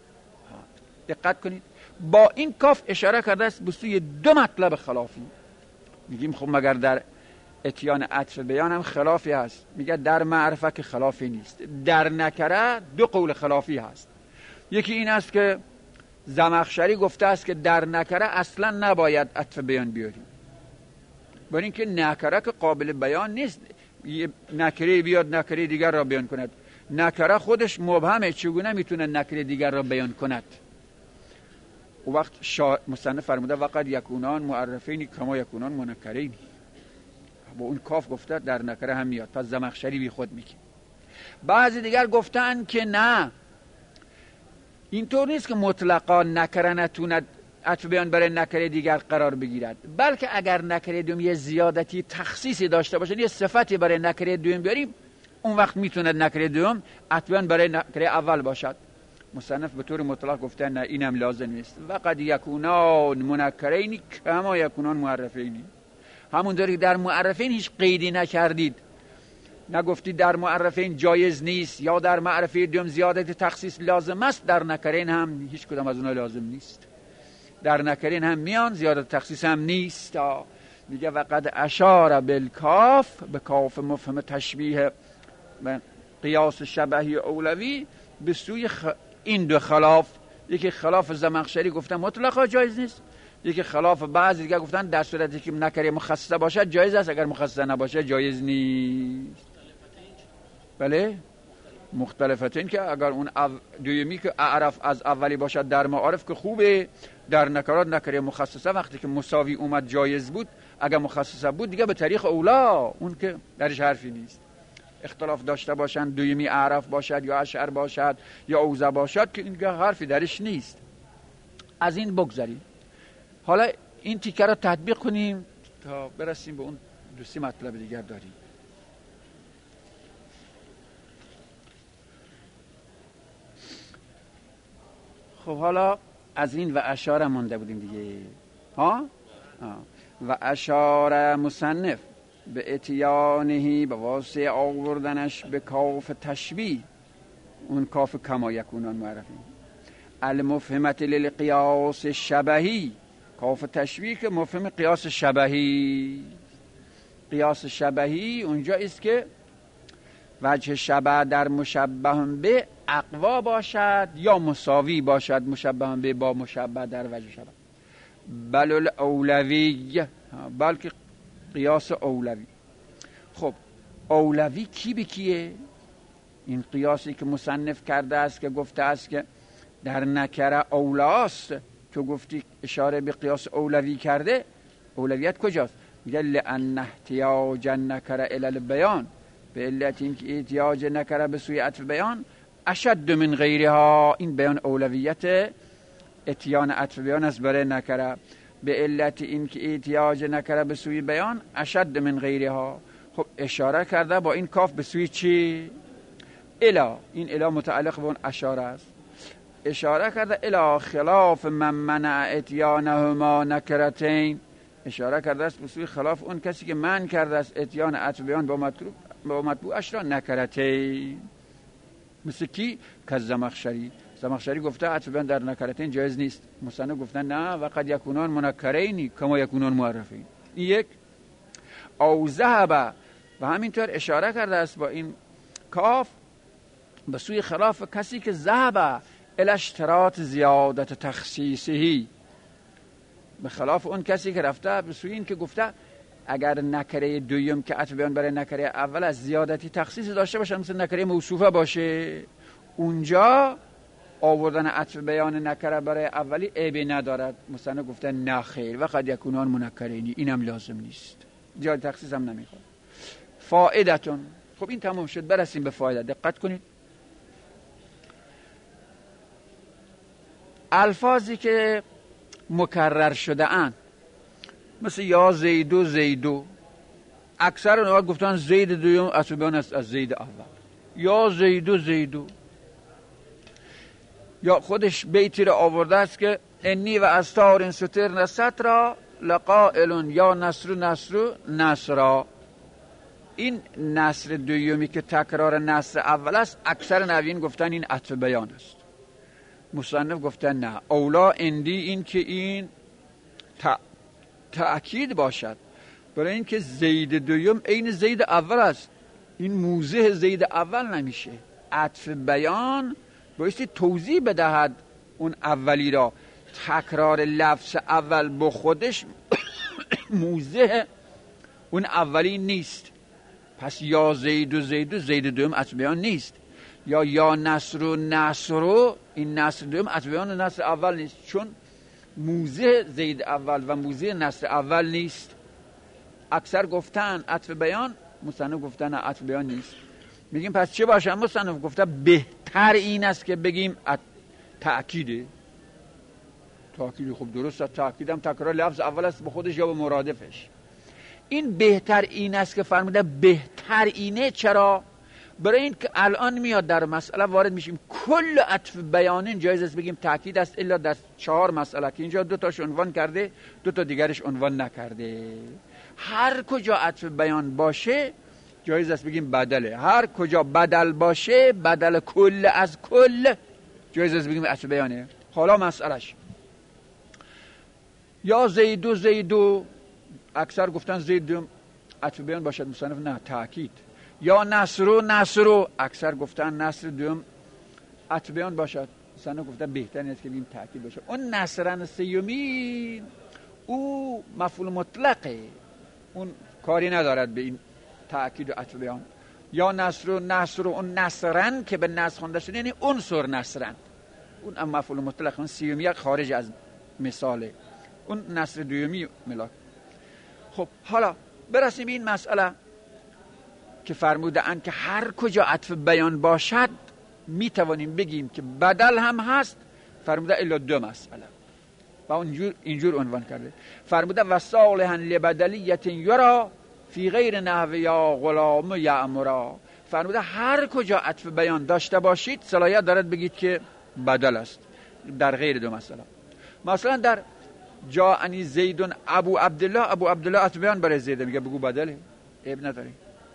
دقت کنید، با این کاف اشاره کرده است به سوی دو مطلب خلافی. میگیم خب مگر در اتیان عطف بیان هم خلافی هست؟ میگه در معرفه که خلافی نیست، در نکره دو قول خلافی هست. یکی این است که زمخشری گفته است که در نکره اصلا نباید عطف بیان بیاریم، برای اینکه نکره که قابل بیان نیست. یه نکره بیاد نکره دیگر را بیان کند، نکره خودش مبهمه، چگونه میتونه نکره دیگر را بیان کند؟ و وقت شا... مصنف فرموده وقد یکونان معرفینی کما یکونان منکرینی، با اون کاف گفته در نکره هم میاد. پس زمخشری بی خود میگه. بعضی دیگر گفتن که نه، اینطور نیست که مطلقا نکره نتوند عطف بیان برای نکره دیگر قرار بگیرد، بلکه اگر نکره دوم یه زیادتی تخصیصی داشته باشه، یه صفتی برای نکره دوم بیاریم، اون وقت میتونه نکره دوم عطف بیان برای نکره اول باشد. مصنف به طور مطلق گفته نه اینم لازم نیست. و قد یکونان منکرین کما یکونان معرفین. همونطوری که در معرفین هیچ قیدی نکردید، نگفتید در معرفین جایز نیست یا در معرفه دوم زیادت تخصیص لازم است، در نکرین هم هیچ کدام از اونها لازم نیست. در نکرین هم میان زیادت تخصیص هم نیست. میگه و قد اشار بالکاف، به کاف مفهم تشبیه قیاس شبهی اولوی، به سوی خ... این دو خلاف. یکی خلاف زمخشری گفتن مطلقا جایز نیست، یکی خلاف بعضی دیگه گفتن در صورتی که نکره مخصصه باشد جایز است، اگر مخصصه نباشه جایز نیست. بله مختلفتین که اگر اون او... دویمی که اعرف از اولی باشد در معارف که خوبه، در نکرات نکره مخصصه وقتی که مساوی اومد جایز بود، اگر مخصصه بود دیگه به طریق اولا، اون که درش حرفی نیست. اختلاف داشته باشند، دویمی اعرف باشد یا اشعر باشد یا اوزه باشد، که اینجا حرفی درش نیست. از این بگذاریم. حالا این تیکه رو تطبیق کنیم تا برسیم به اون دو سه مطلب دیگر داریم. خب حالا از این و اشاره مونده بودیم دیگه ها آه. و اشاره مصنف به اتیانهی به واسه آوردنش به کاف تشبیه، اون کاف کما یکونان معرفی المفهمت للقیاس شبهی، کاف تشبیه که مفهم قیاس شبهی. قیاس شبهی اونجا است که وجه شبه در مشبه به اقوا باشد یا مساوی باشد، مشبه به با مشبه در وجه شبه. بل الاولوی، بلکه قیاس اولوی. خب اولوی کی به کیه؟ این قیاسی که مصنف کرده است که گفته است که در نکره اولاست، تو گفتی اشاره به قیاس اولوی کرده، اولویت کجاست؟ میگه لأن احتیاج نکره الی البیان، به علت اینکه احتیاج نکره به سوی عطف بیان اشد من غیرها. این بیان اولویت اتیان عطف بیان است برای نکره، به علت اینکه احتیاج نکره به سوی بیان اشد من غیرها. خب اشاره کرده با این کاف به سوی چی؟ الا. این الا متعلق به اون اشاره است. اشاره کرده الا خلاف من منع اتیانهما نکرتین، اشاره کرده است به سوی خلاف اون کسی که من کرده است اتیان عطف بیان با مطلوب با مطبوعش را نکرتین. مثل کی؟ که زمخشری. زمخشری گفته عطف بیان در نکرتین جایز نیست، مصنف گفتن نه و قد یکونان منکرینی کما یکونان معرفین. این یک. او ذهب، و همینطور اشاره کرده است با این کاف به سوی خلاف کسی که ذهب الی اشتراط زیادت تخصیصی، به خلاف اون کسی که رفته به سوی این که گفته اگر نکره دویم که عطف بیان برای نکره اول از زیادتی تخصیص داشته باشه، مثل نکره موصوفه باشه، اونجا آوردن عطف بیان نکره برای اولی عیبی ندارد. مثلا گفته نه خیر و قد یکونان منکرینی، اینم لازم نیست، زیادت تخصیص هم نمیخواد. فائدتون. خب این تمام شد، برسیم به فایده. دقت کنید، الفاظی که مکرر شده اند مثل یا زیدو زیدو، اکثر اونها گفتن زید دویم عطف بیان است از زید اول، یا زیدو زیدو. یا خودش بیتی را آورده است که انی و استار ستر نست را لقائلون یا نصر نصر نصرا. این نصر دویمی که تکرار نصر اول است، اکثر نحویین گفتن این عطف بیان است. مصنف گفتن نه، اولا اندی این که این تا تأکید باشد، برای اینکه زید دویم عین زید اول است، این موضح زید اول نمیشه. عطف بیان بایستی توضیح بدهد اون اولی را، تکرار لفظ اول با خودش موضح اون اولی نیست. پس یا زید و زید و زید دویم عطف بیان نیست، یا یا نصر و نصر و این نصر دویم عطف بیان نصر اول نیست، چون موضع زید اول و موضع نصر اول نیست. اکثر گفتن عطف بیان، مصنف گفتن عطف بیان نیست. میگیم پس چه باشه؟ مصنف گفته بهتر این است که بگیم تأکیده. تاکید خوب درست است. تاکیدم تکرار لفظ اول است به خودش یا به مرادفش. این بهتر این است که فرموده بهتر اینه. چرا؟ برای این که الان میاد در مسئله وارد میشیم. کل عطف بیانین جایز است بگیم تاکید است الا در چهار مسئله که اینجا دو تاش عنوان کرده، دو تا دیگرش عنوان نکرده. هر کجا عطف بیان باشه جایز است بگیم بدله. هر کجا بدل باشه، بدل کل از کل، جایز است بگیم عطف بیانه. حالا مسئلهش یا زیدو زیدو، اکثر گفتن زیدو عطف بیان باشد، مصنف نه تاکید. یا نصرو نصرو، اکثر گفتن نصر دوم عطف بیان باشد، مصنف گفتن بهتر است که بگیم تاکید باشه. اون نصرن سیومی او مفعول مطلقه، اون کاری ندارد به این تاکید و عطف بیان. یا نصرو نصرو، اون نصرن که به نصر خوانده شده یعنی عنصر نصرن، اون هم مفعول مطلق. اون سیومی خارج از مثاله، اون نصر دومی ملاک. خب حالا برسیم به این مسئله که فرموده اند که هر کجا عطف بیان باشد می توانیم بگیم که بدل هم هست. فرموده الا دو مسئله و اونجور اینجور عنوان کرده. فرموده و صالحا لبدلیت یرا فی غیر نحو یا غلام یأمرا. فرموده هر کجا عطف بیان داشته باشید صلاحیت دارد بگید که بدل است در غیر دو مسئله. مثلا در جاءنی زیدون ابو عبدالله، ابو عبدالله عطف بیان برای زیده میگه بگو بدله، عیب نداری.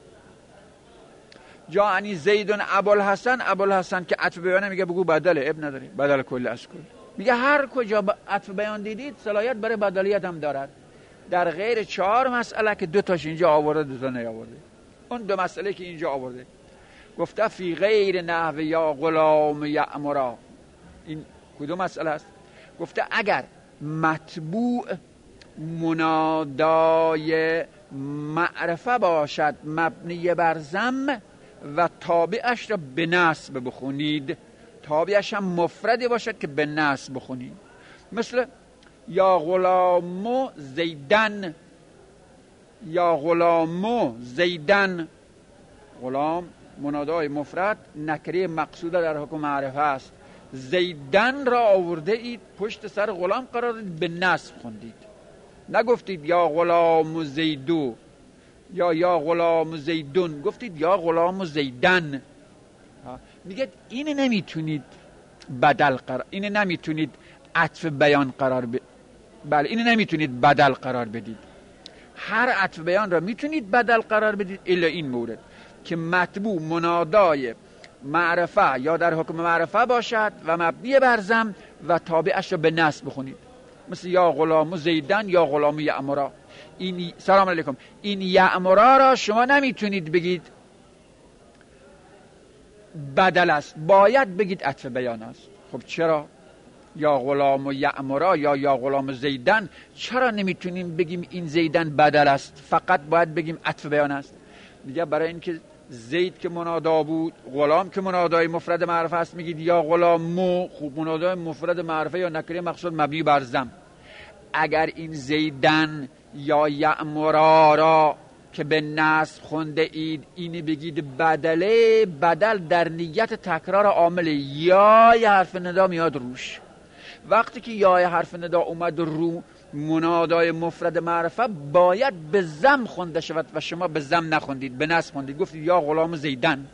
جاءنی زیدون ابوالحسن، ابوالحسن که عطف بیان میگه بگو بدله، عیب نداری، بدل کل از کل. میگه هر کجا عطف بیان دیدید صلاحیت برای بدلیت هم دارد در غیر چهار مسئله که دو تاش اینجا آورده دو تا نیاورده. اون دو مسئله که اینجا آورده گفته فی غیر نحو یا غلام یأمرا، این کدوم مسئله است؟ گفته اگر مطبوع منادای معرفه باشد مبنی بر ضم و تابعش را به نصب بخونید، تابعش هم مفردی باشد که به نصب بخونید. مثل یا غلامو زیدن، یا غلامو زیدن، غلام منادای مفرد نکره مقصوده در حکم معرفه است. زیدن را آورده اید پشت سر غلام قرار دید به نصب خوندید، نگفتید یا غلام زیدو یا یا غلام زیدون، گفتید یا غلام زیدن. میگه این نمیتونید بدل قرار، این نمیتونید عطف بیان قرار ب... بله این نمیتونید بدل قرار بدید. هر عطف بیان را میتونید بدل قرار بدید الا این مورد که مطبوع منادای معرفه یا در حکم معرفه باشد و مبنی بر ضم و تابعش را به نصب بخونید. مثل یا غلام زیدن یا غلام یأمرا. این سلام علیکم، این یأمرا را شما نمیتونید بگید بدل است، باید بگید عطف بیان است. خب چرا؟ یا غلام و یأمرا یا یا غلام زیدن، چرا نمیتونیم بگیم این زیدن بدل است، فقط باید بگیم عطف بیان است؟ میگه برای اینکه زید که منادا بود، غلام که منادای مفرد معرفه است، میگید یا غلامو، خوب منادای مفرد معرفه یا نکره مقصود مبنی بر ضم. اگر این زیدن یا یأمرا را که به نصب خونده اید اینی بگید بدله، بدل در نیت تکرار عامل یا ی حرف ندا میاد روش. وقتی که یا حرف ندا اومد رو منادای مفرد معرفه باید به ضم خونده شود و شما به ضم نخوندید، به نصب خوندید، گفتید یا غلام زیدن.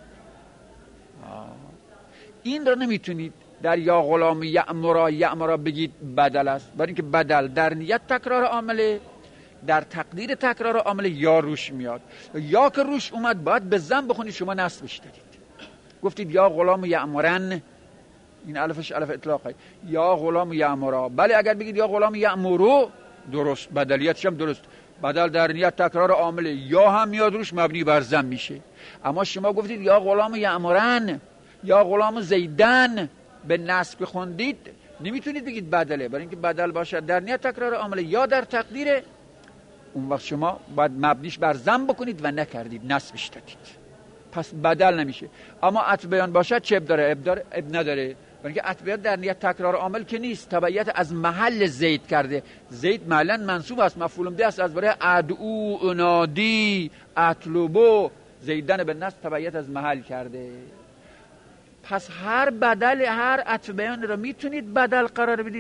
این را نمیتونید در یا غلام یأمرا یأمرا بگید بدل است، برای اینکه بدل در نیت تکرار عامله، در تقدیر تکرار عامله یا روش میاد. یا که روش اومد باید به ضم بخونید، شما نصبش دادید، گفتید یا غلام یأمرن، این الفش الف اطلاقه، یا غلام یأمرا. بله اگر بگید یا غلام یأمرو درست، بدلیتش هم درست، بدل در نیت تکرار عامله یا هم میاد روش مبنی بر ضم میشه. اما شما گفتید یا غلام یأمرن یا غلام زیدن به نصب خوندید، نمیتونید بگید بدله، برای اینکه بدل باشد در نیت تکرار عامله یا در تقدیر، اون وقت شما باید مبنیش بر ضم بکنید و نکردید، نصبش دادید، پس بدل نمیشه. اما عطف بیان باشد چه اب داره؟ اب داره؟ اب نداره، برای اینکه عطف بیان در نیت تکرار عامل که نیست، تبعیت از محل زید کرده. زید معلن منصوب است، مفعول به است، از برای ادعو انادی اطلبو، زیدن به نصب تبعیت از محل کرده. پس هر بدل، هر عطف بیان را میتونید بدل قرار بدید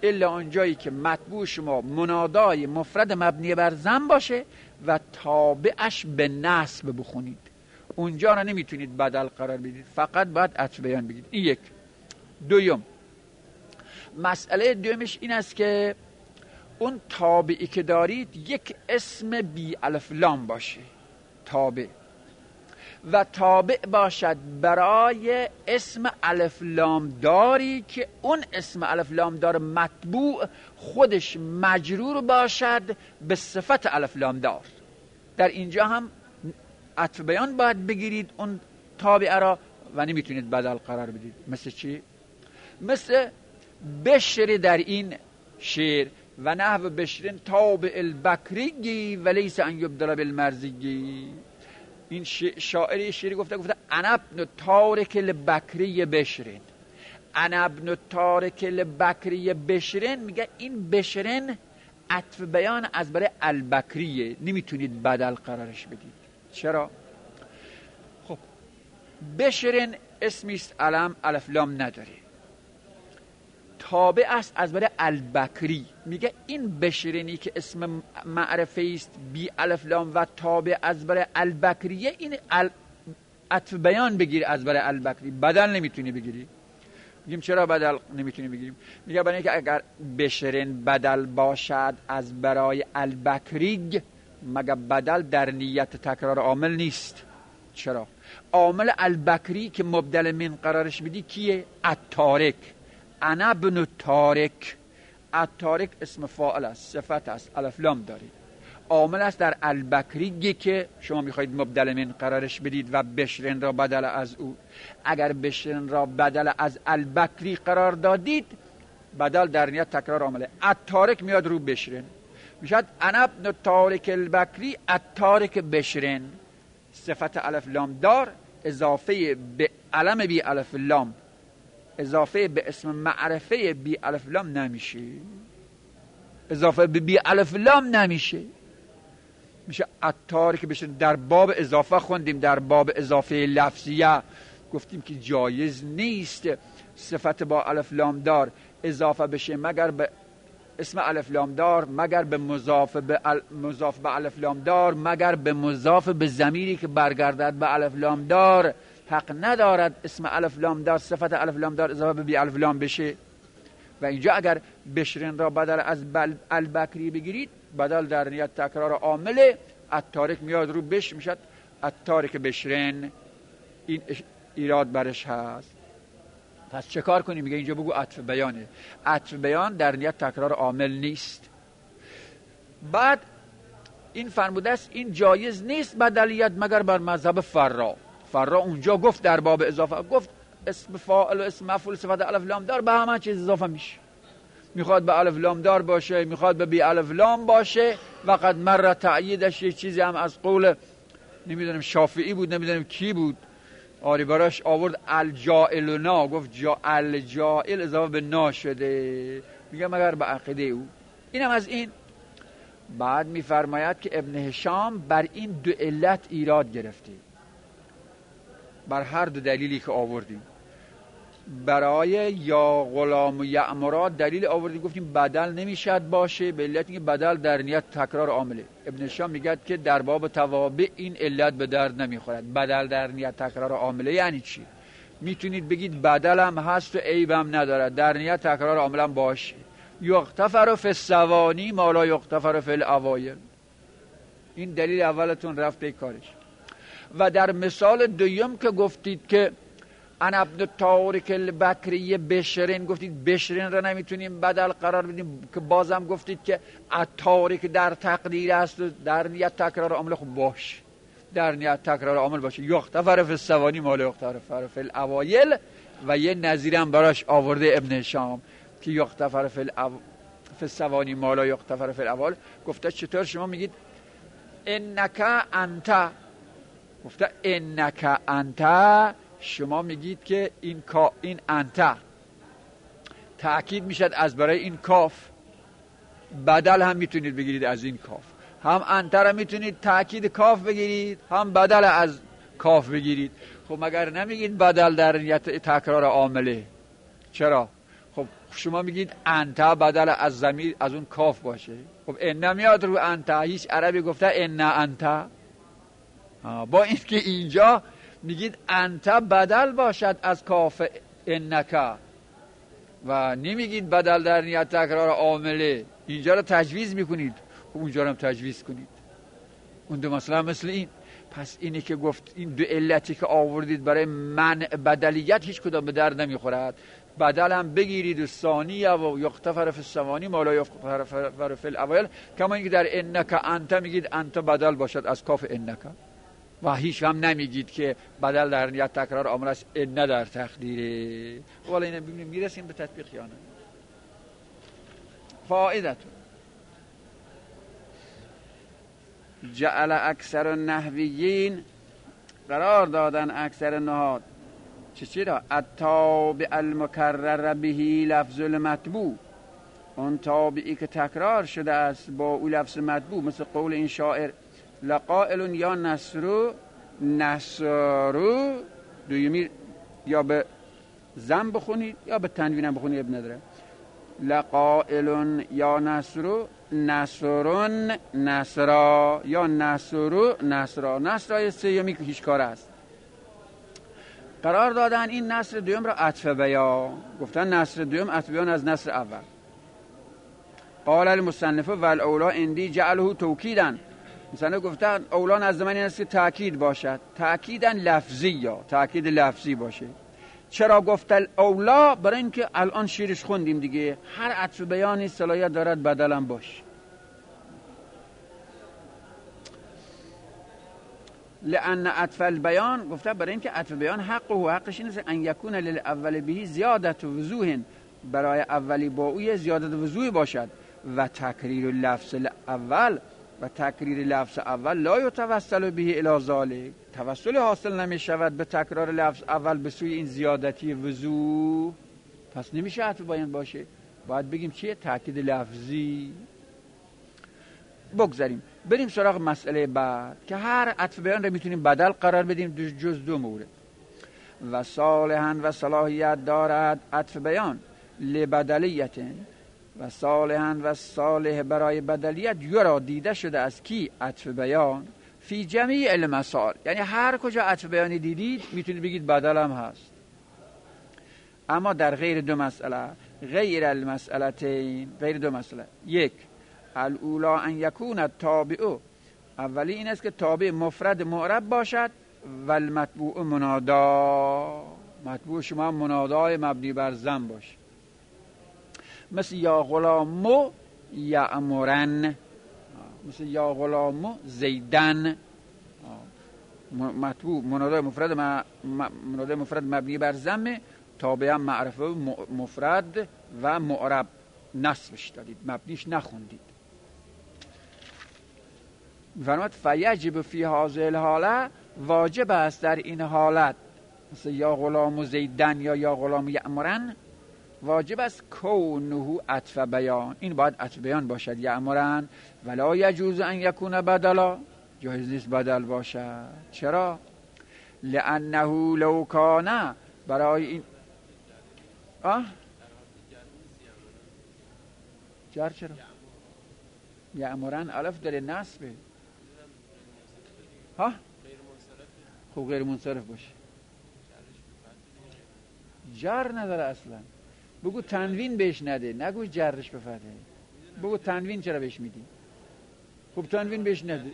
الا اونجایی که مطبوع شما منادای مفرد مبنی بر ضم باشه و تابعش به نصب بخونید، اونجا را نمیتونید بدل قرار بدید، فقط باید عطف بیان بگید. این یک. دوم، مسئله دومش این است که اون تابعی که دارید یک اسم بی الف لام باشه، تابع، و تابع باشد برای اسم الف لام داری که اون اسم الف لام دار مطبوع خودش مجرور باشد به صفت الف لام دار. در اینجا هم عطف بیان باید بگیرید اون تابع را و نمیتونید بدل قرار بدید. مثل چی؟ مثل بشر در این شعر و نحو بشرین تابع البکری و لیس ان یبدل بالمرزی. این شاعری شعری گفته گفته انا ابن تارک البکری بشرین، انا ابن تارک البکری بشرین، میگه این بشرین عطف بیان از برای البکریه، نمیتونید بدل قرارش بدید. چرا؟ خب بشرین اسمی است علم الف لام نداره، تابع است از برای البکری، میگه این بشرینی که اسم معرفه است بی الف لام و تابع از برای البکریه، این عطف بیان بگیر از برای البکری، بدل نمیتونی بگیری. میگیم چرا بدل نمیتونی بگیریم؟ میگه برای اینکه اگر بشرین بدل باشد از برای البکری، مگه بدل در نیت تکرار عامل نیست؟ چرا؟ عامل البکری که مبدل من قرارش بدی کیه؟ التارک. انا ابن تارک، التارک اسم فاعل است، صفت است، الف لام داره، عامل است در البکری که شما میخواید مبدل من قرارش بدید و بشرین را بدل از او. اگر بشرین را بدل از البکری قرار دادید، بدل در نیت تکرار عامله، التارک میاد رو بشرین، میشد انا ابن تارک البکری التارک بشرین، صفت الف لام دار اضافه به علم بی الف لام، اضافه به اسم معرفه بی الف لام نمیشه، اضافه به بی الف لام نمیشه، میشه التارک بشرین. در باب اضافه خوندیم، در باب اضافه لفظیه گفتیم که جایز نیست صفت با الف لام دار اضافه بشه مگر به اسم الف لام دار، مگر به مضاف به ال... مضاف به الف لام دار، مگر به مضاف به ضمیری که برگردد به الف لام دار. حق ندارد اسم الف لام دار صفت الف لام دار اضافه به بی الف لام بشه. و اینجا اگر بشرین را بدل از بل... البکری بگیرید، بدل در نیت تکرار عامله، التارک میاد رو بش، میشد التارک بشرین. این ایراد برش هست. پس چه کار کنیم؟ میگه اینجا بگو عطف بیانه، عطف بیان در نیت تکرار عامل نیست. بعد این فرموده است این جایز نیست بدلیت مگر بر مذهب فرا. فرا اونجا گفت در باب اضافه، گفت اسم فاعل و اسم مفعول صفت الف لام دار به همه چیز اضافه میشه، میخواد به الف لام دار باشه، میخواد به بی الف لام باشه. وقد مر تأییدش یه چیزی هم از قول نمیدونم شافعی بود نمیدونم کی بود، آری براش آورد الجائلنا، گفت جا الجائل اضافه به نا شده، میگه مگر به عقیده او. اینم از این. بعد میفرماید که ابن هشام بر این دو علت ایراد گرفته، بر هر دو دلیلی که آوردیم. برای یا غلام و یعمرا دلیل آوردیم، گفتیم بدل نمیشد باشه به علت اینکه بدل در نیت تکرار عامله. ابن هشام میگه که در باب توابع این علت به درد نمیخورد. بدل در نیت تکرار عامله یعنی چی؟ میتونید بگید بدل هم هست و عیب هم ندارد، در نیت تکرار عامله هم باشه. یغتفر فی الثوانی ما لا یغتفر فی الاوایل. این دلیل اولتون رفت به کارش. و در مثال دوم که گفتید که انا ابن تارک البکری بشرین، گفتید بشرین را نمیتونیم بدل قرار بدیم، که بازم گفتید که التارک در تقدیر است و در نیت تکرار عامل. خب باش، در نیت تکرار عامل باشه. یغتفر فی الثوانی ما لا یغتفر فی الاوایل. و یه نظیرم براش آورده ابن هشام که یغتفر فی الأو... فی الثوانی ما لا یغتفر فی الاوایل. گفته چطور شما میگید انک انت، گفته انک انت، شما میگید که این کا این انت تأکید میشد از برای این کاف، بدل هم میتونید بگیرید از این کاف، هم انت را میتونید تأکید کاف بگیرید، هم بدل از کاف بگیرید. خب مگر نمیگید بدل در نیت تکرار عامله؟ چرا؟ خب شما میگید انت بدل از ضمیر از اون کاف باشه. خب ان میاد رو انت، هیچ عربی گفته ان انت؟ با اینکه اینجا میگید انت بدل باشد از کاف انک و نمیگید بدل در نیت تکرار عامله، اینجا رو تجویز میکنید. خب اونجا رو هم تجویز کنید. اون دو مسئله مثل این. پس اینی که گفت این دو علتی که آوردید برای منع بدلیت هیچ کدام به درد نمیخورد. بدل هم بگیرید و ثانیه و یختفر فی الثوانی ما لا یختفر فی الاوایل، کما اینکه در انک انت میگید انت بدل باشد از کاف انک و هیچ هم نمیگید که بدل در نیت تکرار عامل است ان در تقدیره. والا اینو ببینیم میرسیم به تطبیق یا نه. فائدت جعل اکثر النحویین، قرار دادن اکثر نهاد چه چی را؟ التابع المکرر به لفظ المطبوع، اون تابعی که تکرار شده است با او لفظ مطبوع، مثل قول این شاعر لقائل یا نصر نصر، دویمی یا به زم بخونید یا به تنوین بخونید ابن نداره. لقائل یا نصر نصرون نصرا یا نصر نصرا، نصرای سیمی که هیچ کار است. قرار دادن این نصر دوم را عطف بیان، گفتن نصر دوم عطف بیان از نصر اول. قال المصنف والاولا اندی جعله توکیدن، مثلا گفتن اولا نزد من این است که تأکید باشد، تأکیدن لفظی یا تأکید لفظی باشه. چرا گفت اولا؟ برای اینکه الان شیرش خوندیم دیگه، هر عطف بیانی صلاحیت دارد بدلم باش. لأن عطف البیان، گفته برای اینکه عطف بیان حق و حقش این است ان یکون للاول به زیادت وضوح، برای اولی با او زیادت وضوح باشد و تکریر لفظ اول و تکریر لفظ اول لا یتوسل به الی ذلک، توسل حاصل نمی شود به تکرار لفظ اول به سوی این زیادتی وضوح، پس نمیشه عطف بیان باشه. باید بگیم چیه؟ تاکید لفظی. بگذاریم بریم سراغ مسئله بعد که هر عطف بیان رو میتونیم بدل قرار بدیم جز دو مورد. و صالحا و صلاحیت دارد عطف بیان لبدلیت و صالحا و صالح برای بدلیت یرا دیده شده از کی؟ عطف بیان فی جمیع المسائل، یعنی هر کجا عطف بیانی دیدید میتونید بگید بدل هم هست. اما در غیر دو مسئله، غیر المسئلتین، غیر دو مسئله، یک الاولا ان یکون التابع، اولی این است که تابع مفرد معرب باشد و المتبوع منادا، متبوع شما منادای مبنی بر ضم باشه، مثل یا غلامو یأمرن، مثل یا غلامو زیدن، متبوع منادای مفرد م... منادای مفرد مبنی بر ضم، تابعا معرفه مفرد و معرب نصبش دادید، مبنیش نخوندید. فرمود فیجب فی هذه الحاله، واجب است در این حالت، مثل یا غلام زیدن یا یا غلام یأمرن، واجب است کونه عطف بیان، این باید عطف بیان باشد یأمرن، ولا یجوز ان یکون بدلا، جایز نیست بدل باشد. چرا؟ لانه لو کان، برای این آه جر چرا؟ یأمرن الف داره نصبه ها؟ خب غیر منصرف باشه، جر نداره اصلا. بگو تنوین بهش نده، نگو جرش به فتحه، بگو تنوین چرا بهش میدی؟ خب تنوین بهش نده.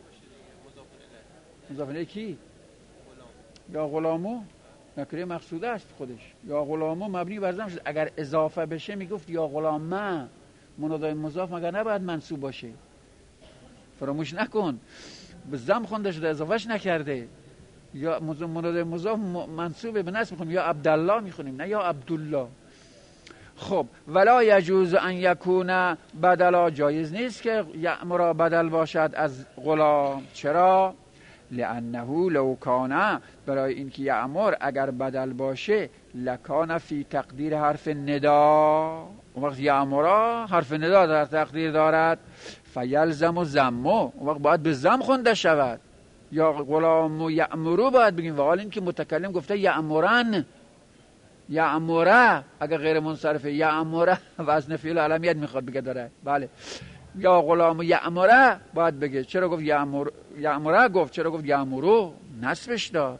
مضاف الیه کی؟ یا غلامو نکره مقصوده است خودش، یا غلامو مبنی بر ضم شد. اگر اضافه بشه میگفت یا غلامه، منادای مضاف مگر نباید منصوب باشه؟ فراموش نکن به ضم خونده شده، اضافهش نکرده. یا منادای مضاف منصوبه به نصب میخونیم، یا عبدالله میخونیم نه یا عبدالله. خب ولا یجوز ان یکون بدلا، جایز نیست که یأمر بدل باشد از غلام. چرا؟ لانه لو کان، برای اینکه یأمر اگر بدل باشه، لکان فی تقدیر حرف ندا، اون وقت یأمر حرف ندا در تقدیر دارد، فیلزم و زمو، اون وقت باید به زم خونده شود. یا غلام و یأمرو باید بگیم، و حال این که متکلم گفته یأمرن، یعمره اگر غیر منصرفه یعمره وزن فعل علمیت میخواد بگه داره. بله یا غلام یعمره باید بگه. چرا گفت یعمر یعمره گفت چرا گفت یعمرو نصبش داد؟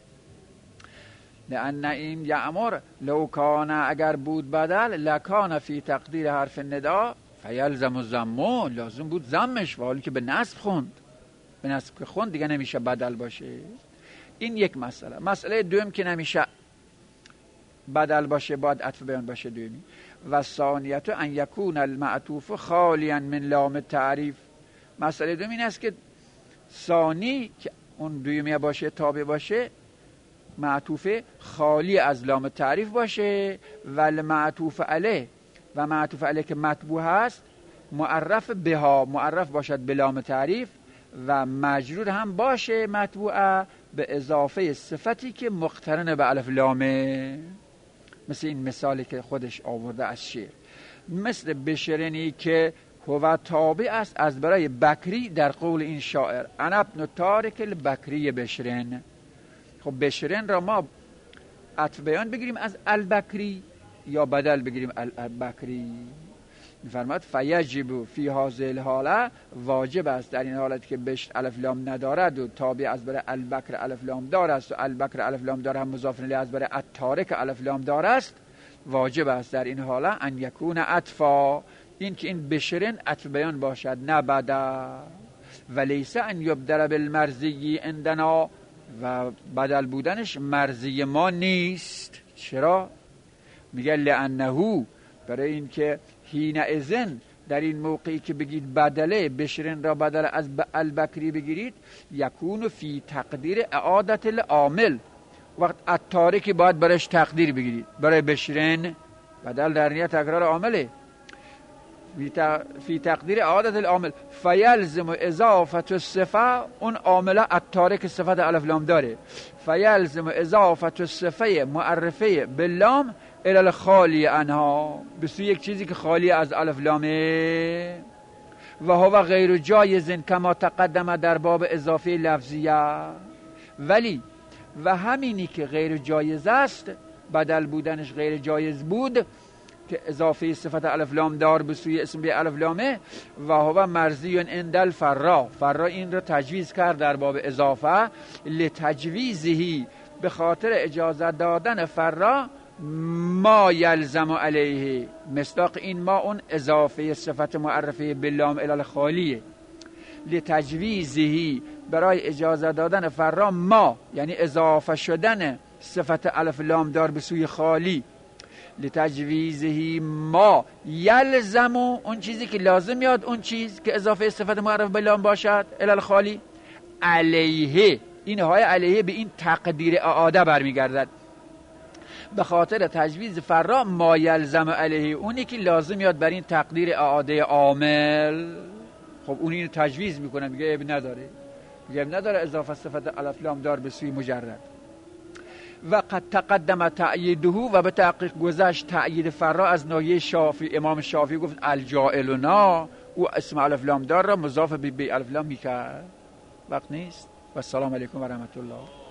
لأن این یعمر لو کان اگر بود بدل لکان فی تقدیر حرف ندا فیلزم الضم، لازم بود ضمش، و حالی که به نصب خوند، به نصب که خوند دیگه نمیشه بدل باشه. این یک مسئله. مسئله دوم که نمیشه بدل باشه باید عطف بیان باشه دومی. و ثانیت ان یکون المعطوف خالیا من لام تعریف. مسئله دوم این است که ثانی که اون دومی باشه تابع باشه معطوف خالی از لام تعریف باشه و المعطوف علیه و معطوف علیه که مطبوع هست معرف بها، معرف باشد به لام تعریف و مجرور هم باشه مطبوعه به اضافه صفتی که مقترن به الف لامه، مثل این مثالی که خودش آورده از شعر، مثل بشرنی که هو تابع است از برای بکری در قول این شاعر انا ابن تارک البکری بشرن. خب بشرن را ما عطف بیان بگیریم از البکری یا بدل بگیریم البکری؟ میفرماد فیجب فی هذه الحاله، واجب است در این حالت که بشر الف لام ندارد و تابع از برای البکر الف لام دار است و البکر الف لام دار هم مضاف الیه از برای التارک الف لام دار است، واجب است در این حاله ان یکون عطفا، این که این بشرن عطف بیان باشد نه بدل. و لیس ان یبدل بالمرضی عندنا، و بدل بودنش مرضی ما نیست. چرا؟ میگه لانه، برای این که حین اذن در این موقعی که بگید بدله بشرن را بدل از البکری بگیرید یکون فی تقدیر اعادت العامل، وقت التارکی باید برایش تقدیر بگیرید، برای بشرن بدل در نیت تکرار عامله فی تقدیر اعادت العامل فیلزم اضافت الصفه، اون عامله التارک صفت الف لام داره، فیلزم اضافت الصفه معرفه باللام الى الخالی عنها، به سوی یک چیزی که خالی از الف لامه، و هو غیر جایز کما تقدم در باب اضافه لفظیه. ولی و همینی که غیر جایز است، بدل بودنش غیر جایز بود که اضافه صفت الف لام دار به سوی اسم به الف لامه، و هو مرضی عند الفرا، فرا این را تجویز کرد در باب اضافه، لتجویزهی، به خاطر اجازه دادن فرا ما یلزم علیه، مصداق این ما اون اضافه صفت معرفه باللام الی الخالیه، لتجویزهی، برای اجازه دادن فرا ما یعنی اضافه شدن صفت الف لام دار به سوی خالی، لتجویزهی ما یلزم، اون چیزی که لازم یاد، اون چیز که اضافه صفت معرف باللام باشد الی الخالی، علیه، این های علیه به این تقدیر اعاده برمیگردد، به خاطر تجویز فرا ما یلزم علیه، اونی که لازم یاد بر این تقدیر اعاده عامل. خب اون اینو تجویز میکنه، میگه اب نداره، میگه اب نداره اضافه صفت الف لام دار به سوی مجرد. و قد تقدم تأییده، و به تحقیق گذشت تأیید فرا از ناحیه شافعی. امام شافعی گفت الجائلنا، او اسم الف لام دار را مضاف به الف لام میکرد. وقت نیست. و السلام علیکم و رحمت الله.